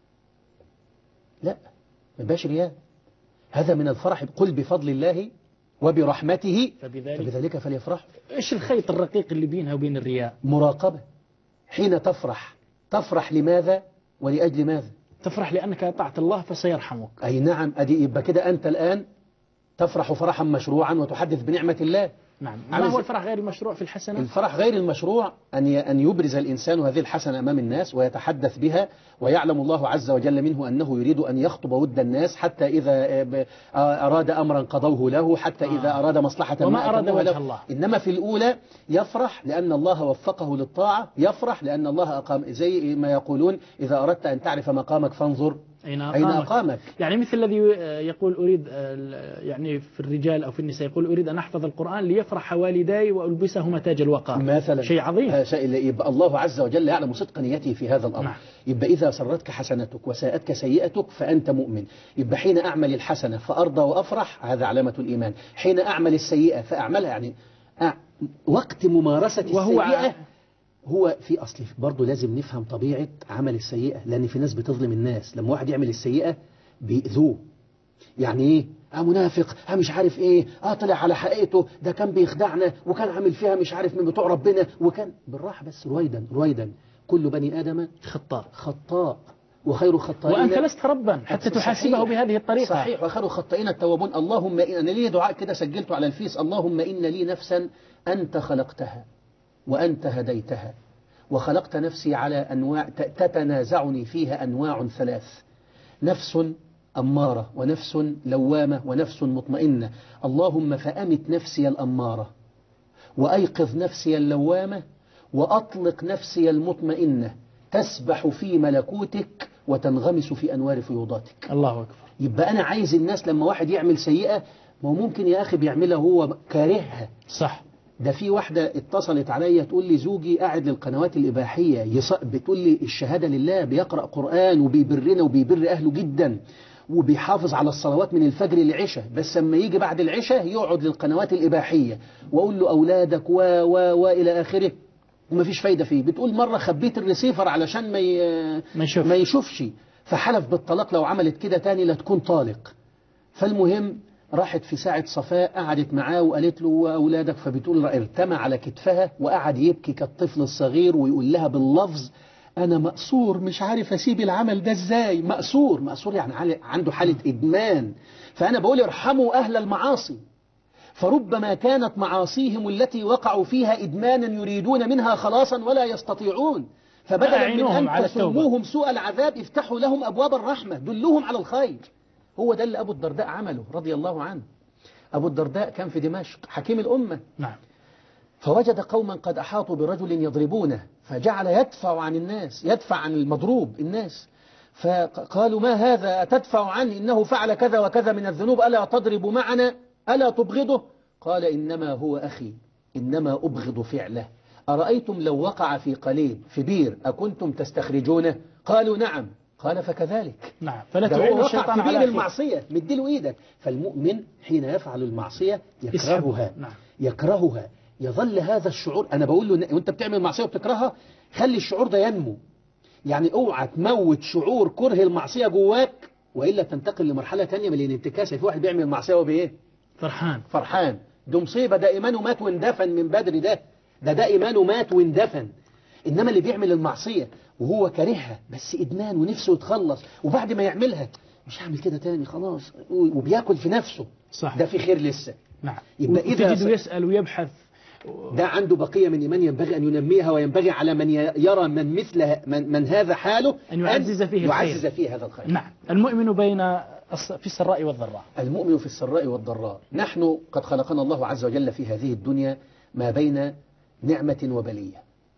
لا، ما يبقاش رياء. هذا من الفرح. قل بفضل الله وبرحمته فبذلك, فبذلك فليفرح. إيش الخيط الرقيق اللي بينها وبين الرياء؟ مراقبة. حين تفرح تفرح لماذا ولأجل ماذا؟ تفرح لأنك أطعت الله فسيرحمك. أي نعم، أدي يبقى كده أنت الآن تفرح فرحا مشروعا وتحدث بنعمة الله. نعم. ما هو الفرح غير المشروع في الحسنة؟ الفرح غير المشروع أن أن يبرز الإنسان هذه الحسنة أمام الناس ويتحدث بها، ويعلم الله عز وجل منه أنه يريد أن يخطب ود الناس، حتى إذا أراد أمرا قضوه له، حتى إذا آه. أراد مصلحة وما ما أراد وجه له. الله. إنما في الأولى يفرح لأن الله وفقه للطاعة، يفرح لأن الله أقام، زي ما يقولون إذا أردت أن تعرف مقامك فانظر أين أقامك. أين أقامك. يعني مثل الذي يقول أريد، يعني في الرجال أو في النساء يقول أريد أن أحفظ القرآن ليفرح والداي وألبسهما تاج الوقار مثلا. شيء عظيم. شيء يبقى الله عز وجل يعلم صدق نيته في هذا الأمر. نعم. يبقى إذا سرتك حسنتك وساءتك سيئتك فأنت مؤمن. يبقى حين أعمل الحسنة فأرضى وأفرح، هذا علامة الإيمان. حين أعمل السيئة فأعملها، يعني أ... وقت ممارسة وهو السيئة هو في أصل. برضه لازم نفهم طبيعة عمل السيئة، لأن في ناس بتظلم الناس. لما واحد يعمل السيئة بيأذوه. يعني ايه؟ اه منافق، اه مش عارف ايه، اه طلع على حقيقته، ده كان بيخدعنا وكان عامل فيها مش عارف من بتوع ربنا، وكان بالراحة بس، رويدا رويدا. كل بني آدم خطاء خطاء وخير خطائين. وأنت لست ربا حتى تحاسبه بهذه الطريقة. صحيح، وخير الخطائين التوابون. اللهم إن أنا لي دعاء كده سجلته على الفيس: اللهم إن لي نفسا أنت خلقتها وأنت هديتها، وخلقت نفسي على أنواع تتنازعني فيها أنواع ثلاث: نفس أمارة ونفس لوامة ونفس مطمئنة. اللهم فأمت نفسي الأمارة وأيقظ نفسي اللوامة وأطلق نفسي المطمئنة، تسبح في ملكوتك وتنغمس في أنوار فيوضاتك. الله أكبر. يبقى أنا عايز الناس لما واحد يعمل سيئة، ما هو ممكن يا أخي بيعملها هو كارهها. صح. ده في واحدة اتصلت عليا تقول لي زوجي قاعد للقنوات الإباحية يص... بتقول لي الشهادة لله بيقرأ قرآن وبيبرنا وبيبر أهله جدا وبيحافظ على الصلوات من الفجر للعشاء، بس لما يجي بعد العشاء يقعد للقنوات الإباحية، وأقول له أولادك و و وإلى آخره، ومفيش فايدة فيه. بتقول مرة خبيت الريسيفر علشان ما ي... ما, يشوف. ما يشوفش، فحلف بالطلاق لو عملت كده تاني لا تكون طالق. فالمهم راحت في ساعة صفاء قعدت معاه وقالت له وأولادك، فبتقول ارتمى على كتفها وقعد يبكي كالطفل الصغير ويقول لها باللفظ: أنا مأسور، مش عارف أسيب العمل ده إزاي. مأسور مأسور يعني عنده حالة إدمان. فأنا بقول ارحموا أهل المعاصي، فربما كانت معاصيهم التي وقعوا فيها إدمانا يريدون منها خلاصا ولا يستطيعون، فبدلا من أن تسوموهم سوء العذاب افتحوا لهم أبواب الرحمة، دلوهم على الخير. هو ده اللي أبو الدرداء عمله رضي الله عنه. أبو الدرداء كان في دمشق حكيم الأمة. نعم. فوجد قوما قد أحاطوا برجل يضربونه، فجعل يدفع عن الناس، يدفع عن المضروب الناس. فقالوا: ما هذا تدفع عنه؟ إنه فعل كذا وكذا من الذنوب، ألا تضرب معنا؟ ألا تبغضه؟ قال: إنما هو أخي، إنما أبغض فعله. أرأيتم لو وقع في قليب في بير أكنتم تستخرجونه؟ قالوا: نعم. قال: فكذلك. نعم. فلا ده تعين هو الشيطان وقع في على بير أخيه. المعصية، مديله إيدك. فالمؤمن حين يفعل المعصية يكرهها. نعم. يكرهها، يظل هذا الشعور. أنا بقول له وأنت بتعمل معصية وبتكرهها، خلي الشعور ده ينمو. يعني اوعى تموت شعور كره المعصية جواك، وإلا تنتقل لمرحلة تانية من الانتكاسة. في واحد بيعمل معصية وبإيه؟ فرحان فرحان. ده مصيبة، ده إيمانه مات واندفن من بدري. ده ده ده إيمانه مات واندفن. إنما اللي بيعمل المعصية وهو كارهها بس إدمان ونفسه يتخلص، وبعد ما يعملها مش هعمل كده تاني خلاص، وبياكل في نفسه، صح. ده في خير لسه. نعم. يبقى إذا تجده يسأل ويبحث، ده عنده بقية من إيمان ينبغي أن ينميها، وينبغي على من يرى من مثل من, من هذا حاله أن يعزز فيه يعزز الخير. فيه هذا الخير. نعم. المؤمن بين في السراء والضراء. المؤمن في السراء والضراء. نحن قد خلقنا الله عز وجل في هذه الدنيا ما بين نعمة وبلية،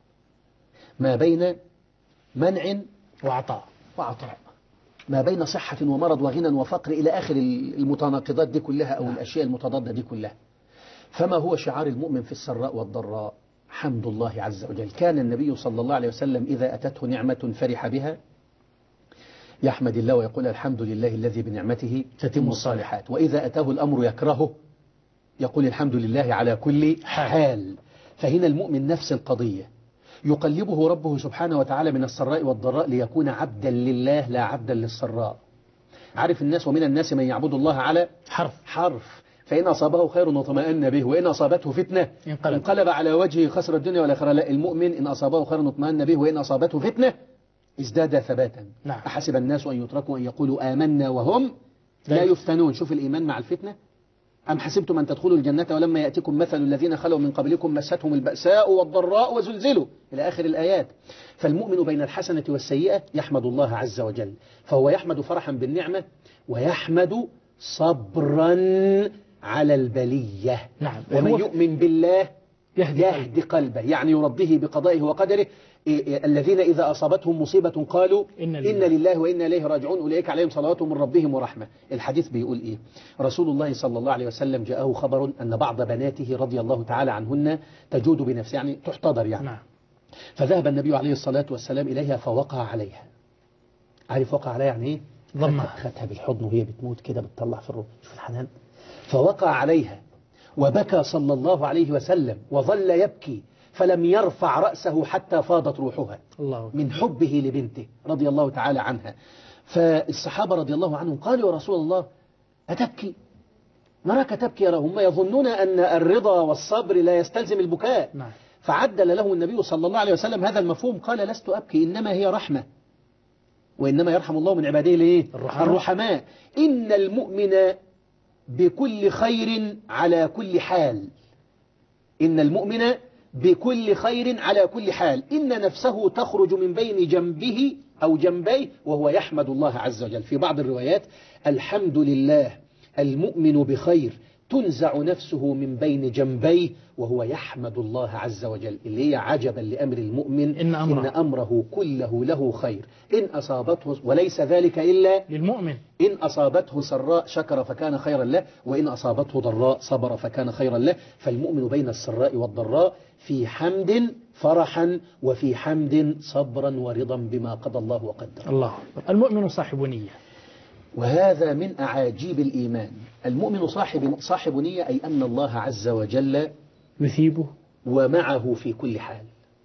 ما بين منع وعطاء وعطاء، ما بين صحة ومرض وغنى وفقر إلى آخر المتناقضات دي كلها أو الأشياء المتضادة دي كلها. فما هو شعار المؤمن في السراء والضراء؟ حمد الله عز وجل. كان النبي صلى الله عليه وسلم إذا أتته نعمة فرح بها يحمد الله ويقول الحمد لله الذي بنعمته تتم الصالحات، وإذا أتاه الأمر يكرهه يقول الحمد لله على كل حال. فهنا المؤمن نفس القضية، يقلبه ربه سبحانه وتعالى من السراء والضراء ليكون عبدا لله لا عبدا للسراء. عارف الناس ومن الناس من يعبد الله على حرف حرف فإن أصابه خير واطمأن به، وإن أصابته فتنة انقلب, انقلب على وجهه خسر الدنيا والآخرة. لا، المؤمن إن أصابه خير واطمأن به، وإن أصابته فتنة ازداد ثباتا. نعم. أحسب الناس أن يتركوا أن يقولوا آمنا وهم لا يفتنون. شوف الإيمان مع الفتنة. أم حسبتم أن تدخلوا الجنة ولما يأتكم مثل الذين خلوا من قبلكم مستهم البأساء والضراء وزلزلوا إلى آخر الآيات. فالمؤمن بين الحسنة والسيئة يحمد الله عز وجل، فهو يحمد فرحا بالنعمة ويحمد صبرا على البلية. نعم. ومن يؤمن بالله يهدي, يهدي قلبه، يعني يرضيه بقضائه وقدره. الذين إذا أصابتهم مصيبة قالوا إن إن لله, إن لله وإنا إليه راجعون أولئك عليهم صلوات من ربهم ورحمة. الحديث بيقول إيه؟ رسول الله صلى الله عليه وسلم جاءه خبر أن بعض بناته رضي الله تعالى عنهن تجود بنفسه، يعني تحتضر يعني. نعم. فذهب النبي عليه الصلاة والسلام إليها فوقع عليها. عارف وقع عليها يعني إيه؟ ضمها، خدها بالحضن وهي بتموت كده بتطلع في الروح. شوف الحنان. فوقع عليها وبكى صلى الله عليه وسلم وظل يبكي فلم يرفع رأسه حتى فاضت روحها الله من حبه لبنته رضي الله تعالى عنها. فالصحابة رضي الله عنهم قالوا يا رسول الله أتبكي؟ نراك تبكي يا هم يظنون أن الرضا والصبر لا يستلزم البكاء. نعم. فعدل له النبي صلى الله عليه وسلم هذا المفهوم، قال لست أبكي إنما هي رحمة، وإنما يرحم الله من عباده ليه؟ الرحماء. الرحماء. إن المؤمن بكل خير على كل حال، إن المؤمن بكل خير على كل حال، إن نفسه تخرج من بين جنبه أو جنبيه وهو يحمد الله عز وجل. في بعض الروايات الحمد لله المؤمن بخير تنزع نفسه من بين جنبيه وهو يحمد الله عز وجل، اللي هي عجبا لأمر المؤمن إن أمره, إن أمره كله له خير، إن أصابته وليس ذلك إلا للمؤمن، إن أصابته سراء شكر فكان خيرا له، وإن أصابته ضراء صبر فكان خيرا له. فالمؤمن بين السراء والضراء في حمد فرحا وفي حمد صبرا ورضا بما قضى الله وقدر. الله. المؤمن صاحب نية، وهذا من أعاجيب الإيمان. المؤمن صاحب صاحب نية، أي أن الله عز وجل يثيبه ومعه في كل حال.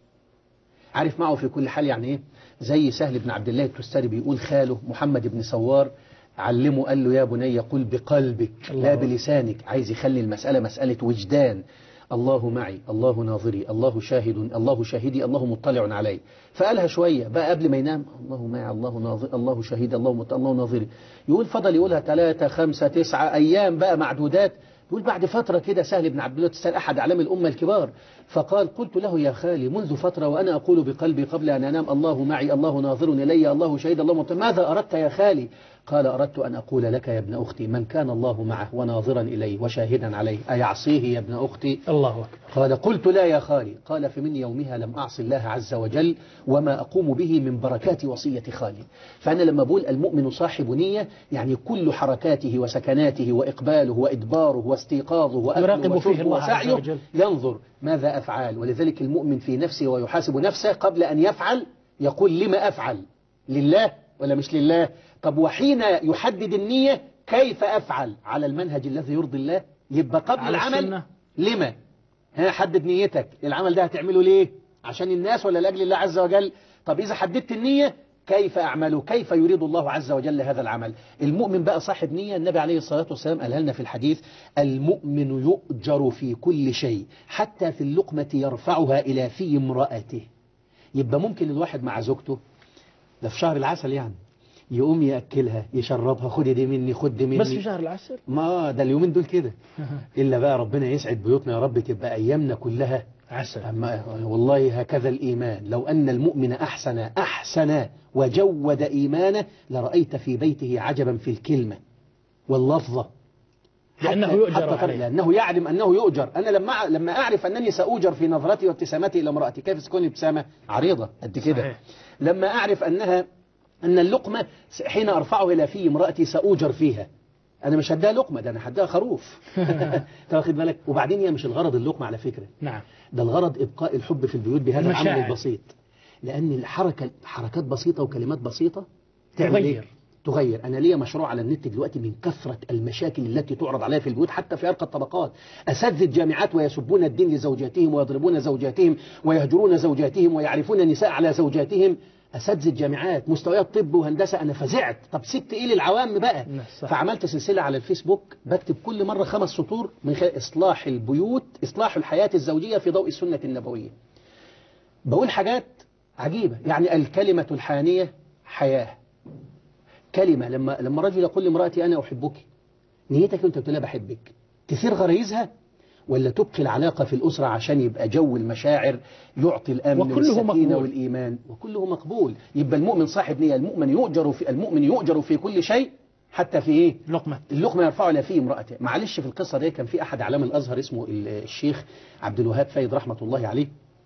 عارف معه في كل حال يعني إيه؟ زي سهل بن عبد الله التستري بيقول خاله محمد بن سوار علمه، قال له يا بني قل بقلبك لا بلسانك. عايز يخلي المسألة مسألة وجدان. الله معي، الله ناظري، الله شاهد، الله شاهدي، الله مطلع علي. فقالها شوية بقى قبل ما ينام، الله معي، الله ناظر، الله شاهدي، الله مطلع، الله ناظري. يقول فضل يقولها ثلاثة خمسة تسعة أيام بقى معدودات. يقول بعد فترة كده سهل بن عبد الله التستري أحد أعلام الأمة الكبار فقال قلت له يا خالي منذ فترة وأنا أقول بقلبي قبل أن أنام الله معي، الله ناظر إلي، الله شهيد، الله مطلع. ماذا أردت يا خالي؟ قال أردت أن أقول لك يا ابن أختي من كان الله معه وناظرا إليه وشاهدا عليه أيعصيه يا ابن أختي؟ الله أكبر. قال قلت لا يا خالي. قال فمن يومها لم أعص الله عز وجل وما أقوم به من بركات وصية خالي. فأنا لما بقول المؤمن صاحب نية يعني كل حركاته وسكناته وإقباله وإدباره واستيقاظه وأكله وشربه وسعيه ينظر ماذا أفعل. ولذلك المؤمن في نفسه ويحاسب نفسه قبل أن يفعل يقول لما أفعل، لله ولا مش لله؟ طب وحين يحدد النية كيف أفعل على المنهج الذي يرضي الله؟ يبقى قبل العمل السنة. لما ها حدد نيتك، العمل ده هتعمله ليه؟ عشان الناس ولا لأجل الله عز وجل؟ طب إذا حددت النية كيف أعمله؟ كيف يريد الله عز وجل هذا العمل؟ المؤمن بقى صاحب نية. النبي عليه الصلاة والسلام قال لنا في الحديث المؤمن يؤجر في كل شيء حتى في اللقمة يرفعها إلى في امرأته. يبقى ممكن الواحد مع زوجته ده في شهر العسل يعني يقوم يأكلها يشربها، خد دي مني خد دي مني، بس في شهر العسل ما ده اليومين دول كده. إلا بقى ربنا يسعد بيوتنا يا رب، تبقى أيامنا كلها عسل. أما والله هكذا الإيمان، لو أن المؤمن أحسن أحسن وجود إيمانه لرأيت في بيته عجبا في الكلمة واللفظة، لأنه يؤجر عليه، لأنه يعلم أنه يؤجر. أنا لما لما أعرف أنني سأؤجر في نظرتي وابتسامتي إلى امرأتي، كيف تكون ابتسامة عريضة قد كده، لما أعرف أنها أن اللقمة حين أرفعها إلى في امرأتي سأؤجر فيها، أنا مش هديها لقمة، ده أنا هديها خروف. تاخد بالك؟ وبعدين هي مش الغرض اللقمة على فكرة، نعم، ده الغرض إبقاء الحب في البيوت بهذا المشاعر. العمل البسيط، لأن الحركة حركات بسيطة وكلمات بسيطة تعمل تغير. إيه؟ تغير. أنا ليا مشروع على النت دلوقتي من كثرة المشاكل التي تعرض عليها في البيوت حتى في أرقى الطبقات، أساتذة جامعات ويسبون الدين لزوجاتهم ويضربون زوجاتهم ويهجرون زوجاتهم ويعرفون النساء على زوجاتهم، أساتذة جامعات مستويات طب وهندسة. أنا فزعت، طب سبت إيه للعوام بقى؟ فعملت سلسلة على الفيسبوك بكتب كل مرة خمس سطور من خلال إصلاح البيوت، إصلاح الحياة الزوجية في ضوء السنة النبوية. بقول حاجات عجيبة، يعني الكلمة الحانية حياة. كلمة لما لما رجل يقول لامرأتي أنا أحبك، نيتك أنت بتقول لها بحبك تثير غريزها، ولا تبقي العلاقة في الأسرة عشان يبقى جو المشاعر يعطي الأمن والسكينة والإيمان، وكله مقبول. يبقى المؤمن صاحب نية، المؤمن يؤجر في المؤمن يؤجر في كل شيء حتى في إيه؟ لقمة اللقمة يرفعها لا فيه امرأته. معلش في القصة دي كان في أحد أعلام الأزهر اسمه الشيخ عبد الوهاب فايد رحمة الله عليه،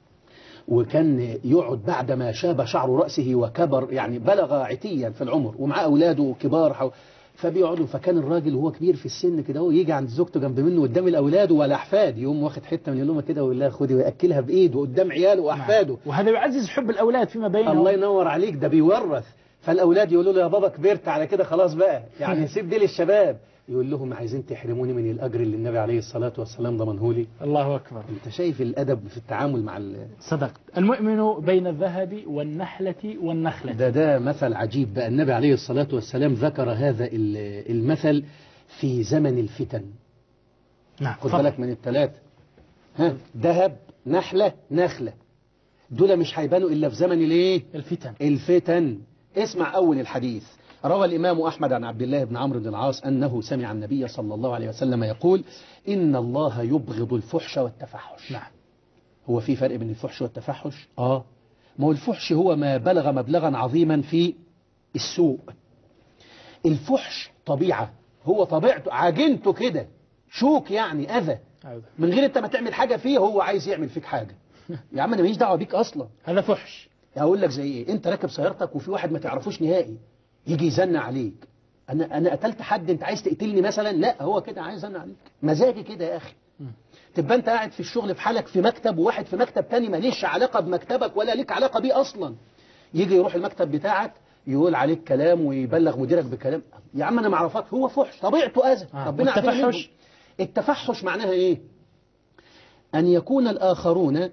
وكان يقعد بعدما شاب شعر رأسه وكبر، يعني بلغ عتيا في العمر ومعاه أولاده كبار حو... فبيقعدوا، فكان الراجل وهو كبير في السن كده هو يجي عند زوجته جنب منه قدام الأولاد والأحفاد، يقوم واخد حتة من اللقمة كده ويقول لها خدي ويأكلها بإيده قدام عياله وأحفاده. وهذا يعزز حب الأولاد فيما بينهم. الله ينور عليك، ده بيورث. فالأولاد يقولوا له يا بابا كبرت على كده خلاص بقى، يعني سيب دي للشباب. يقول لهم عايزين تحرموني من الأجر اللي النبي عليه الصلاة والسلام ضمنه لي. الله أكبر. أنت شايف الأدب في التعامل مع ال... صدقت. المؤمن بين الذهب والنحلة والنخلة. ده ده مثل عجيب بقى. النبي عليه الصلاة والسلام ذكر هذا المثل في زمن الفتن. نعم. خد بالك من الثلاثة، ها، ذهب نحلة نخلة، دول مش هيبانوا إلا في زمن الايه؟ الفتن. الفتن. اسمع أول الحديث. روى الإمام أحمد عن عبد الله بن عمرو بن العاص أنه سمع النبي صلى الله عليه وسلم يقول إن الله يبغض الفحش والتفحش. نعم. هو في فرق بين الفحش والتفحش؟ آه، ما هو الفحش هو ما بلغ مبلغا عظيما في السوء. الفحش طبيعة، هو طبيعته عجنته كده شوك، يعني أذى من غير أنت ما تعمل حاجة فيه، هو عايز يعمل فيك حاجة. يا عم أنا ماليش دعوة بيك أصلا، هذا فحش. أقول لك زي إيه؟ أنت راكب سيارتك وفي واحد ما تعرفوش نهائي يجي يزن عليك، أنا أنا قتلت حد أنت عايز تقتلني مثلا؟ لا، هو كده عايز يزن عليك، مزاجي كده يا أخي. تبقى أنت قاعد في الشغل في حالك في مكتب، وواحد في مكتب تاني ماليش علاقة بمكتبك ولا ليك علاقة بيه أصلا، يجي يروح المكتب بتاعك يقول عليك كلام ويبلغ مديرك بكلام. يا عم أنا ما اعرفك، هو فحش طبيعته أذى. آه. ربنا التفحش التفحش معناها إيه؟ أن يكون الآخرون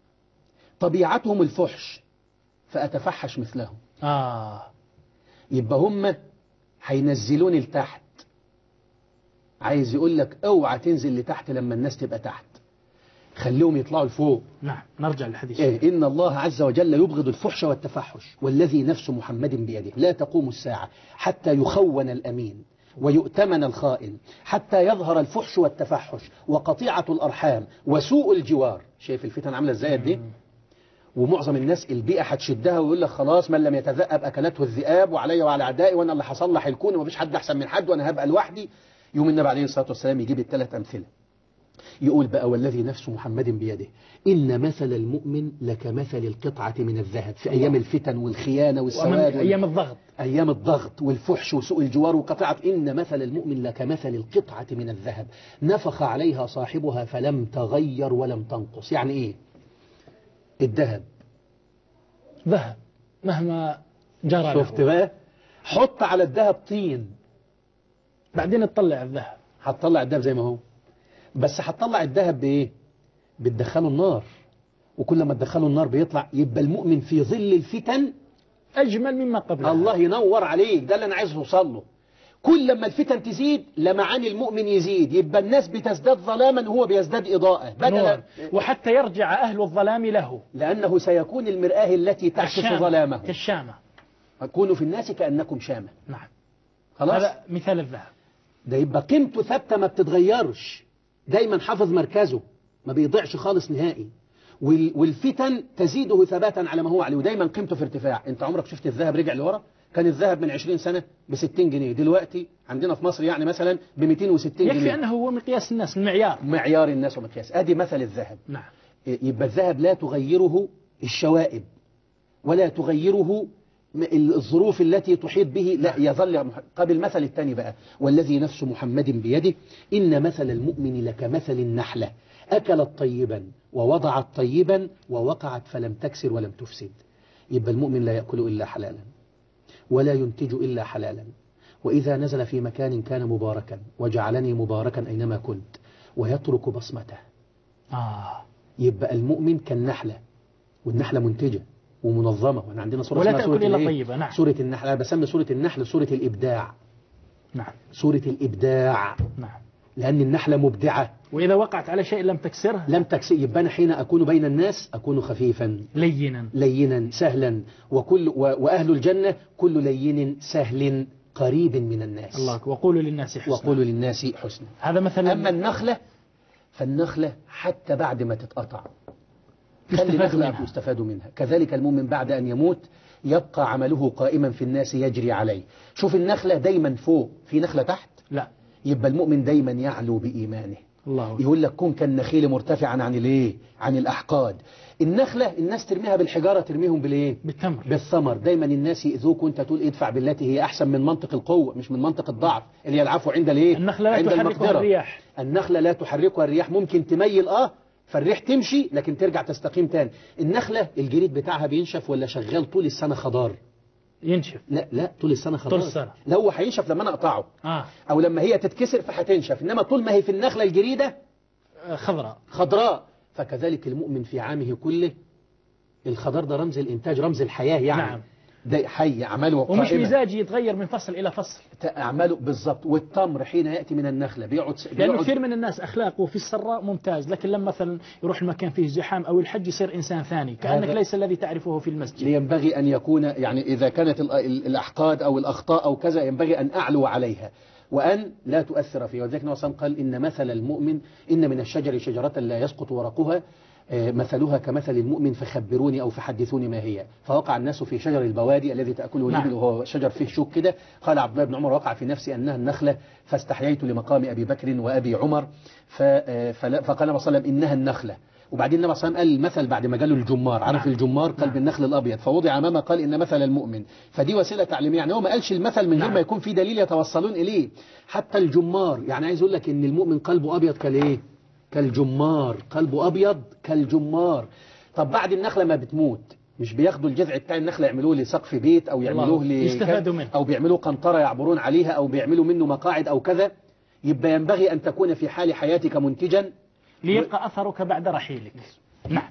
طبيعتهم الفحش فأتفحش مثلهم. آه. يبقى هم هينزلوني لتحت، عايز يقول لك اوعى تنزل لتحت لما الناس تبقى تحت، خليهم يطلعوا لفوق. نعم، نرجع للحديث. إيه؟ إن الله عز وجل يبغض الفحش والتفحش، والذي نفس محمد بيده لا تقوم الساعة حتى يخون الأمين ويؤتمن الخائن، حتى يظهر الفحش والتفحش وقطيعة الأرحام وسوء الجوار. شايف الفتن عاملة ازاي دي؟ ومعظم الناس البيئة هتشدها ويقول لك خلاص من لم يتذأب أكلته الذئاب وعلي وعلى أعدائي وأنا اللي هصلح الكون ومفيش حد أحسن من حد وأنا هبقى لوحدي. يوم النبي عليه الصلاة والسلام يجيب الثلاث أمثلة، يقول بقى والذي نفس محمد بيده إن مثل المؤمن لكمثل القطعة من الذهب في أيام الفتن والخيانة والسواد، أيام الضغط أيام الضغط والفحش وسوء الجوار وقطعة. إن مثل المؤمن لكمثل القطعة من الذهب نفخ عليها صاحبها فلم تغير ولم تنقص. يعني إيه؟ الذهب ذهب مهما جرى. شفت بقى؟ حط على الذهب طين بعدين تطلع الذهب، هتطلع الذهب زي ما هو، بس هتطلع الذهب بإيه؟ بتدخله النار، وكل ما تدخله النار بيطلع. يبقى المؤمن في ظل الفتن أجمل مما قبلها. الله ينور عليك، ده اللي أنا عايز أوصل له. كل لما الفتن تزيد لمعان المؤمن يزيد، يبقى الناس بتزداد ظلاما وهو بيزداد إضاءة بدلا، وحتى يرجع أهل الظلام له، لأنه سيكون المرآة التي تعكس ظلامه كالشامة. كونوا في الناس كأنكم شامة. نعم. خلاص؟ هذا مثال الذهب، ده يبقى قيمته ثابتة ما بتتغيرش، دايما حافظ مركزه ما بيضيعش خالص نهائي، والفتن تزيده ثباتا على ما هو عليه، ودايما قيمته في ارتفاع. انت عمرك شفت الذهب رجع لورا؟ كان الذهب من عشرين سنة ب ستين جنيه، دلوقتي عندنا في مصر يعني مثلا ب مئتين وستين جنيه. يكفي أنه هو مقياس الناس، المعيار معيار الناس ومقياس. ادي مثل الذهب. نعم. يبقى الذهب لا تغيره الشوائب ولا تغيره الظروف التي تحيط به، لا يظل. قبل المثل الثاني بقى، والذي نفس محمد بيده إن مثل المؤمن لكمثل النحلة أكلت طيبا ووضعت طيبا ووقعت فلم تكسر ولم تفسد. يبقى المؤمن لا يأكل إلا حلالا ولا ينتج إلا حلالا، وإذا نزل في مكان كان مباركا وجعلني مباركا أينما كنت ويترك بصمته. آه. يبقى المؤمن كالنحلة، والنحلة منتجة ومنظمة، وأنا عندنا سورة ولا اسمها تأكل سورة إلا طيبة. نعم. سورة النحل. أنا بسمي سورة النحل سورة الإبداع. نعم. سورة الإبداع. نعم. لأن النحلة مبدعة، وإذا وقعت على شيء لم تكسره لم تكسر. يبقى أنا حين أكون بين الناس أكون خفيفا لينا لينا سهلا، وكل وأهل الجنة كل لين سهل قريب من الناس. الله. وقولوا للناس حسنا. وقولوا للناس حسنا. هذا مثلا. أما النخلة فالنخلة حتى بعد ما تتقطع يستفاد منها. يستفاد منها. كذلك المؤمن بعد أن يموت يبقى عمله قائما في الناس يجري عليه. شوف النخلة دايما فوق، في نخلة تحت؟ لا. يبقى المؤمن دايما يعلو بإيمانه. الله. يقول لك كن كالنخيل مرتفعا عن الايه؟ عن الأحقاد. النخلة الناس ترميها بالحجارة، ترميهم بالايه؟ بالتمر. بالثمر. دايما الناس يؤذوك وانت تقول ادفع بالتي هي احسن، من منطق القوة مش من منطق الضعف اللي هي العفو عند الايه؟ النخلة لا عند تحركها المقدرة. الرياح. النخلة لا تحركها الرياح، ممكن تميل اه فالريح تمشي لكن ترجع تستقيم تاني. النخلة الجريد بتاعها بينشف ولا شغال طول السنة خضار؟ ينشف. لا لا طول السنة خضار. طول السنة. لو هو هينشف لما انا اقطعه آه. او لما هي تتكسر فهتنشف، انما طول ما هي في النخلة الجريدة خضراء خضراء. فكذلك المؤمن في عامه كله، الخضار ده رمز الإنتاج، رمز الحياة يعني. نعم. ده حي أعماله قائمة، ومش مزاجي يتغير من فصل إلى فصل. أعماله بالضبط. والتمر حين يأتي من النخلة بيقعد لأنه كثير من الناس أخلاقه في السراء ممتاز، لكن لما مثلا يروح المكان فيه زحام أو الحج يصير إنسان ثاني، كأنك ليس الذي تعرفه في المسجد. ينبغي أن يكون يعني إذا كانت الأحقاد أو الأخطاء أو كذا ينبغي أن أعلو عليها وأن لا تؤثر فيه. وذلك نوصل قال إن مثل المؤمن إن من الشجر شجرة لا يسقط ورقها مثلها كمثل المؤمن فخبروني أو فحدثوني ما هي. فوقع الناس في شجر البوادي الذي تأكله الإبل وهو شجر فيه شوك كده. قال عبد الله بن عمر وقع في نفسي أنها النخلة فاستحييت لمقام أبي بكر وأبي عمر فقال النبي صلى الله عليه وسلم إنها النخلة. وبعدين النبي صلى الله عليه وسلم قال المثل بعد ما قالوا الجمار، عرف الجمار قلب النخل الأبيض، فوضع أمامه قال إن مثل المؤمن. فدي وسيلة تعليمية، يعني هو ما قالش المثل من غير ما يكون في دليل يتوصلون إليه. حتى الجمار يعني عايز يقول لك إن المؤمن قلبه أبيض كالإيه؟ كالجمار. قلبه أبيض كالجمار. طب بعد النخلة ما بتموت مش بياخدوا الجذع بتاع النخلة يعملوه لسقف بيت أو يعملوه يستفادوا منه أو بيعملوا قنطرة يعبرون عليها أو بيعملوا منه مقاعد أو كذا. يبقى ينبغي أن تكون في حال حياتك منتجا ليبقى أثرك بعد رحيلك. نعم.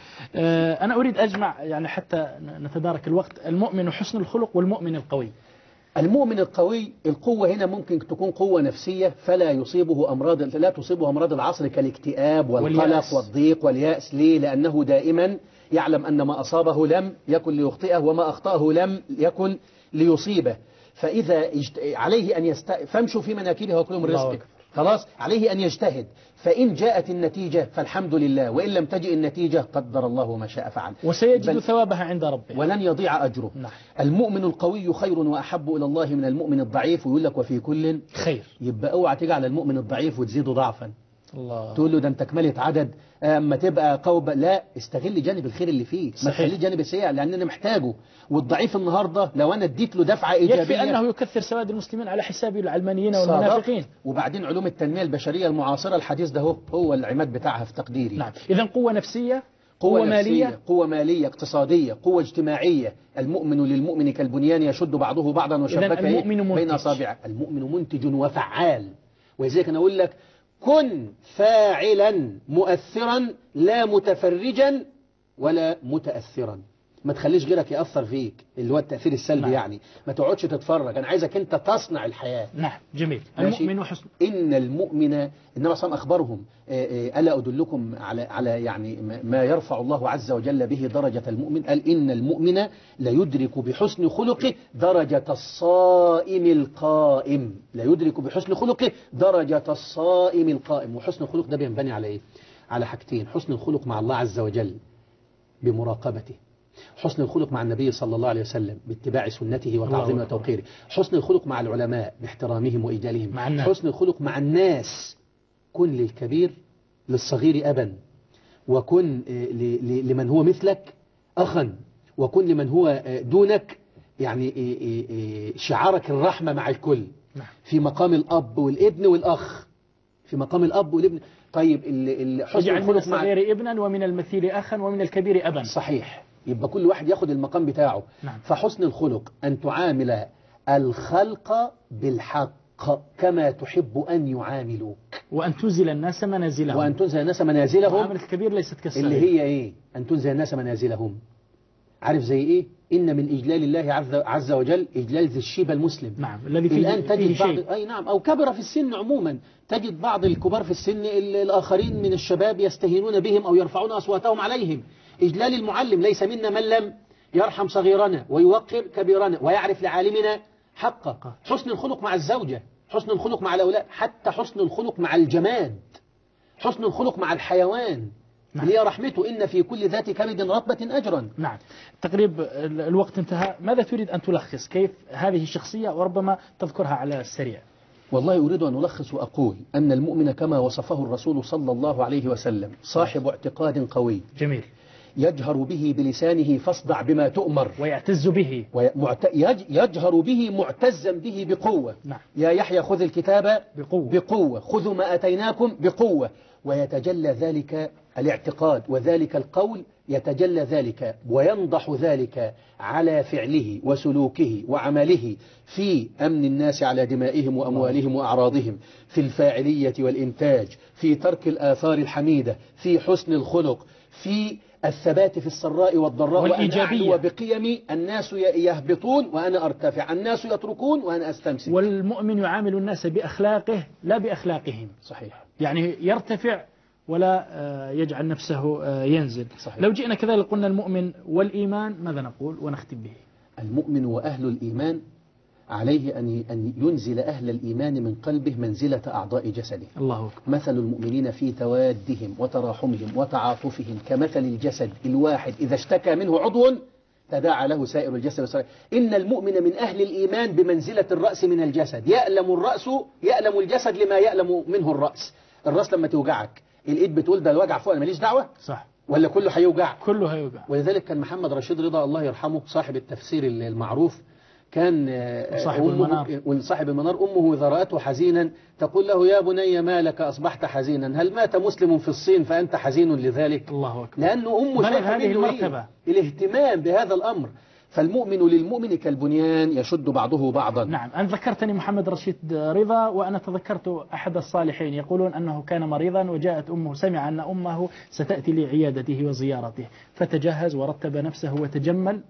آه أنا أريد أجمع يعني حتى نتدارك الوقت، المؤمن حسن الخلق والمؤمن القوي. المؤمن القوي القوة هنا ممكن تكون قوة نفسية فلا يصيبه أمراض لا تصيبه أمراض العصر كالاكتئاب والقلق واليأس. والضيق واليأس. ليه؟ لأنه دائما يعلم أن ما أصابه لم يكن ليخطئه وما أخطأه لم يكن ليصيبه. فإذا اجت... عليه أن يست... فامشوا في مناكبها وكلوا من رزقه. خلاص عليه أن يجتهد، فإن جاءت النتيجة فالحمد لله، وإن لم تجئ النتيجة قدر الله ما شاء فعل، وسيجد ثوابها عند ربه ولن يضيع أجره. نعم. المؤمن القوي خير وأحب إلى الله من المؤمن الضعيف، ويقول لك وفي كل خير. يبقى اوعى تيجي على المؤمن الضعيف وتزيده ضعفا. الله. تقول له ده انت كمالة عدد اما تبقى قوبة، لا، استغل جانب الخير اللي فيه، ما تخليه جانب السيئة لأن أنا محتاجه. والضعيف النهاردة لو أنا اديت له دفعة إيجابية يكفي أنه يكثر سواد المسلمين على حساب العلمانيين والمنافقين. وبعدين علوم التنمية البشرية المعاصرة الحديث ده هو, هو العماد بتاعها في تقديري. نعم. إذا قوة نفسية، قوة, قوة مالية، قوة مالية، اقتصادية، قوة اجتماعية. المؤمن للمؤمن كالبنيان يشد بعضه بعضا وشبكه بين أصابعه. المؤمن منتج وفعال. ولذلك أنا أقول لك كن فاعلا مؤثرا لا متفرجا ولا متأثرا. ما تخليش غيرك يأثر فيك، اللي هو التأثير السلبي. نعم. يعني ما تقعدش تتفرج، أنا عايزك أنت تصنع الحياة. نعم جميل. ماشي؟ المؤمن وحسن. إن المؤمن إنما صام أخبرهم ألا أدلكم على على يعني ما يرفع الله عز وجل به درجة المؤمن. قال إن المؤمن لا يدرك بحسن خلقه درجة الصائم القائم. لا يدرك بحسن خلقه درجة الصائم القائم. وحسن الخلق ده بينبني على إيه؟ على حاجتين: حسن الخلق مع الله عز وجل بمراقبته، حسن الخلق مع النبي صلى الله عليه وسلم باتباع سنته وتعظيمه وتوقيره، حسن الخلق مع العلماء باحترامهم وإجلالهم، حسن الخلق مع الناس. كن للكبير للصغير أبا، وكن لمن هو مثلك أخا، وكن لمن هو دونك يعني شعارك الرحمة مع الكل. في مقام الأب والابن والأخ، في مقام الأب والابن. طيب حسن الخلق من الصغير مع... ابنا ومن المثيل أخا ومن الكبير أبا. صحيح. يبقى كل واحد ياخد المقام بتاعه. نعم. فحسن الخلق أن تعامل الخلق بالحق كما تحب أن يعاملوك، وأن تنزل الناس منازلهم، وأن تنزل الناس منازلهم. معاملة الكبير ليست كالصغير. اللي هي إيه؟ أن تنزل الناس منازلهم. عارف زي إيه؟ إن من إجلال الله عز وجل إجلال ذي الشيبة المسلم. نعم. الذي فيه الآن تجد فيه بعض شيء. أي نعم، أو كبر في السن عموما. تجد بعض الكبار في السن الآخرين من الشباب يستهينون بهم أو يرفعون أصواتهم عليهم. إجلال المعلم: ليس منا من لم يرحم صغيرنا ويوقر كبيرنا ويعرف لعالمنا حقه. حسن الخلق مع الزوجة، حسن الخلق مع الأولاد، حتى حسن الخلق مع الجماد، حسن الخلق مع الحيوان. نعم. اللي هي رحمته: إن في كل ذات كبد رطبة أجرا. نعم. تقريب الوقت انتهى، ماذا تريد أن تلخص كيف هذه الشخصية وربما تذكرها على السريع؟ والله أريد أن ألخص وأقول أن المؤمن كما وصفه الرسول صلى الله عليه وسلم صاحب اعتقاد قوي. جميل. يجهر به بلسانه فاصدع بما تؤمر، ويعتز به، يجهر به معتزا به بقوة. نعم. يا يحيى خذ الكتاب بقوة, بقوة. خذوا ما أتيناكم بقوة. ويتجلى ذلك الاعتقاد وذلك القول، يتجلى ذلك وينضح ذلك على فعله وسلوكه وعمله في أمن الناس على دمائهم وأموالهم وأعراضهم، في الفاعلية والإنتاج، في ترك الآثار الحميدة، في حسن الخلق، في الثبات في السراء والضراء، والإيجابية، وبقيم الناس يهبطون وأنا أرتفع، الناس يتركون وأنا أستمسك. والمؤمن يعامل الناس بأخلاقه لا بأخلاقهم. صحيح. يعني يرتفع ولا يجعل نفسه ينزل. صحيح. لو جئنا كذلك قلنا المؤمن والإيمان، ماذا نقول ونختم به؟ المؤمن وأهل الإيمان عليه أن أن ينزل أهل الإيمان من قلبه منزلة أعضاء جسده. الله أكبر. مثل المؤمنين في توادهم وتراحمهم وتعاطفهم كمثل الجسد الواحد إذا اشتكى منه عضو تداعى له سائر الجسد والسائر. إن المؤمن من أهل الإيمان بمنزلة الرأس من الجسد. يألم الرأس يألم الجسد لما يألم منه الرأس. الرأس لما توجعك الإيد بتقول ده الوجع فوق، أنا ماليش دعوة. صح. ولا كله هيوجع؟ كله هيوجع. ولذلك كان محمد رشيد رضا الله يرحمه صاحب التفسير المعروف، كان صاحب المنار وصاحب المنار أمه إذا رأته حزينا تقول له: يا بني ما لك أصبحت حزينا؟ هل مات مسلم في الصين فأنت حزين لذلك؟ الله أكبر. لأنه أمه شايفة هذه المرتبة إيه؟ الاهتمام بهذا الأمر. فالمؤمن للمؤمن كالبنيان يشد بعضه بعضا. نعم. أن ذكرتني محمد رشيد رضا، وأنا تذكرت أحد الصالحين يقولون أنه كان مريضا وجاءت أمه، سمع أن أمه ستأتي لعيادته وزيارته فتجهز ورتب نفسه وتجمل،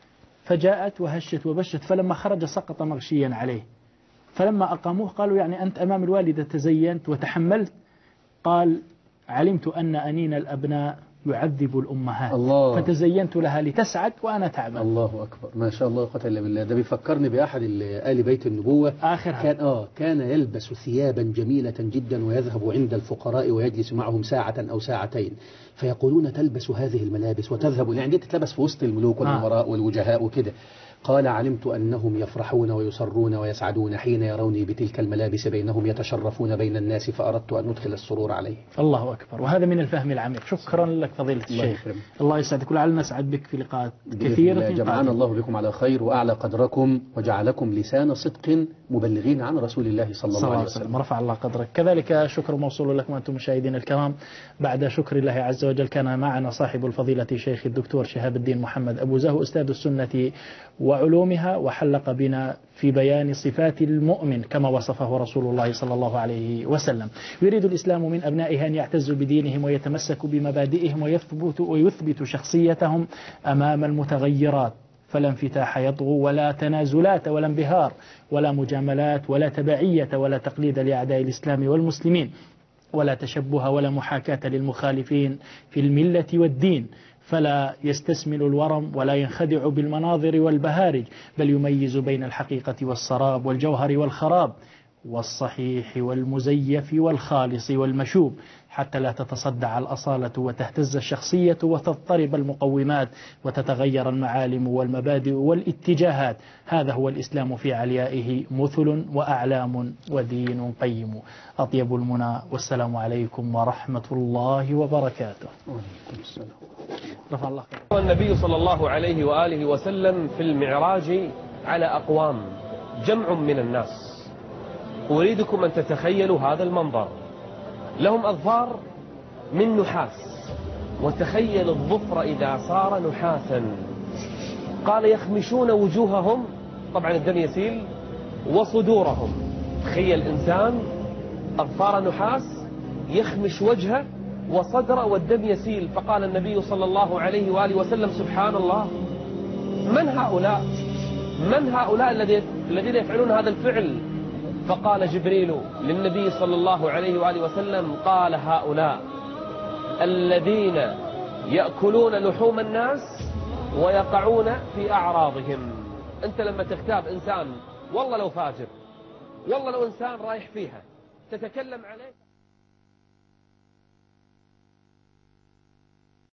فجاءت وهشت وبشت، فلما خرج سقط مغشيا عليه. فلما أقاموه قالوا: يعني أنت أمام الوالدة تزينت وتحملت؟ قال: علمت أن أنين الأبناء يعذب الأمهات، الله. فتزينت لها لتسعد وأنا تعبان. الله أكبر، ما شاء الله قتل إلا بالله. ده بيفكرني بأحد آل بيت النبوة. آخرها كان, آه كان يلبس ثيابا جميلة جدا ويذهب عند الفقراء ويجلس معهم ساعة أو ساعتين، فيقولون: تلبس هذه الملابس وتذهب، يعني دي تتلبس في وسط الملوك والأمراء والوجهاء وكده. قال: علمت أنهم يفرحون ويسرون ويسعدون حين يروني بتلك الملابس بينهم يتشرفون بين الناس، فأردت أن ندخل السرور عليه. الله أكبر. وهذا من الفهم العميق. شكرا لك فضيلة الشيخ. الله, الله يسعدك، ولعلنا نسعد بك في لقاءات كثيرة. جمعنا الله بكم على خير وأعلى قدركم وجعلكم لسان صدق مبلغين عن رسول الله صلى الله عليه وسلم. رفع الله قدرك. كذلك شكر موصول لكم أنتم مشاهدين الكرام. بعد شكر الله عز وجل كان معنا صاحب الفضيلة شيخ الدكتور شهاب الدين محمد أبو زهو، أستاذ السنة و وعلومها، وحلق بنا في بيان صفات المؤمن كما وصفه رسول الله صلى الله عليه وسلم. يريد الإسلام من أبنائه أن يعتزوا بدينهم ويتمسكوا بمبادئهم ويثبت ويثبت شخصيتهم أمام المتغيرات، فلا انفتاح يطغو ولا تنازلات ولا انبهار ولا مجاملات ولا تبعية ولا تقليد لأعداء الإسلام والمسلمين، ولا تشبه ولا محاكاة للمخالفين في الملة والدين، فلا يستسمل الورم ولا ينخدع بالمناظر والبهارج، بل يميز بين الحقيقة والسراب والجوهر والخراب والصحيح والمزيف والخالص والمشوب، حتى لا تتصدع الأصالة وتهتز الشخصية وتضطرب المقومات وتتغير المعالم والمبادئ والاتجاهات. هذا هو الإسلام في عليائه، مثل وأعلام ودين قيم. أطيب المنى، والسلام عليكم ورحمة الله وبركاته. رفع الله خير. النبي صلى الله عليه وآله وسلم في المعراج على أقوام، جمع من الناس. أريدكم أن تتخيلوا هذا المنظر، لهم أظفار من نحاس، وتخيل الظفر إذا صار نحاسا. قال يخمشون وجوههم، طبعا الدم يسيل، وصدورهم. تخيل إنسان أظفار نحاس يخمش وجهه وصدره والدم يسيل. فقال النبي صلى الله عليه وآله وسلم سبحان الله، من هؤلاء من هؤلاء الذين يفعلون هذا الفعل؟ فقال جبريل للنبي صلى الله عليه وآله وسلم، قال هؤلاء الذين يأكلون لحوم الناس ويقعون في أعراضهم. أنت لما تغتاب إنسان، والله لو فاجر، والله لو إنسان رايح فيها، تتكلم عليه.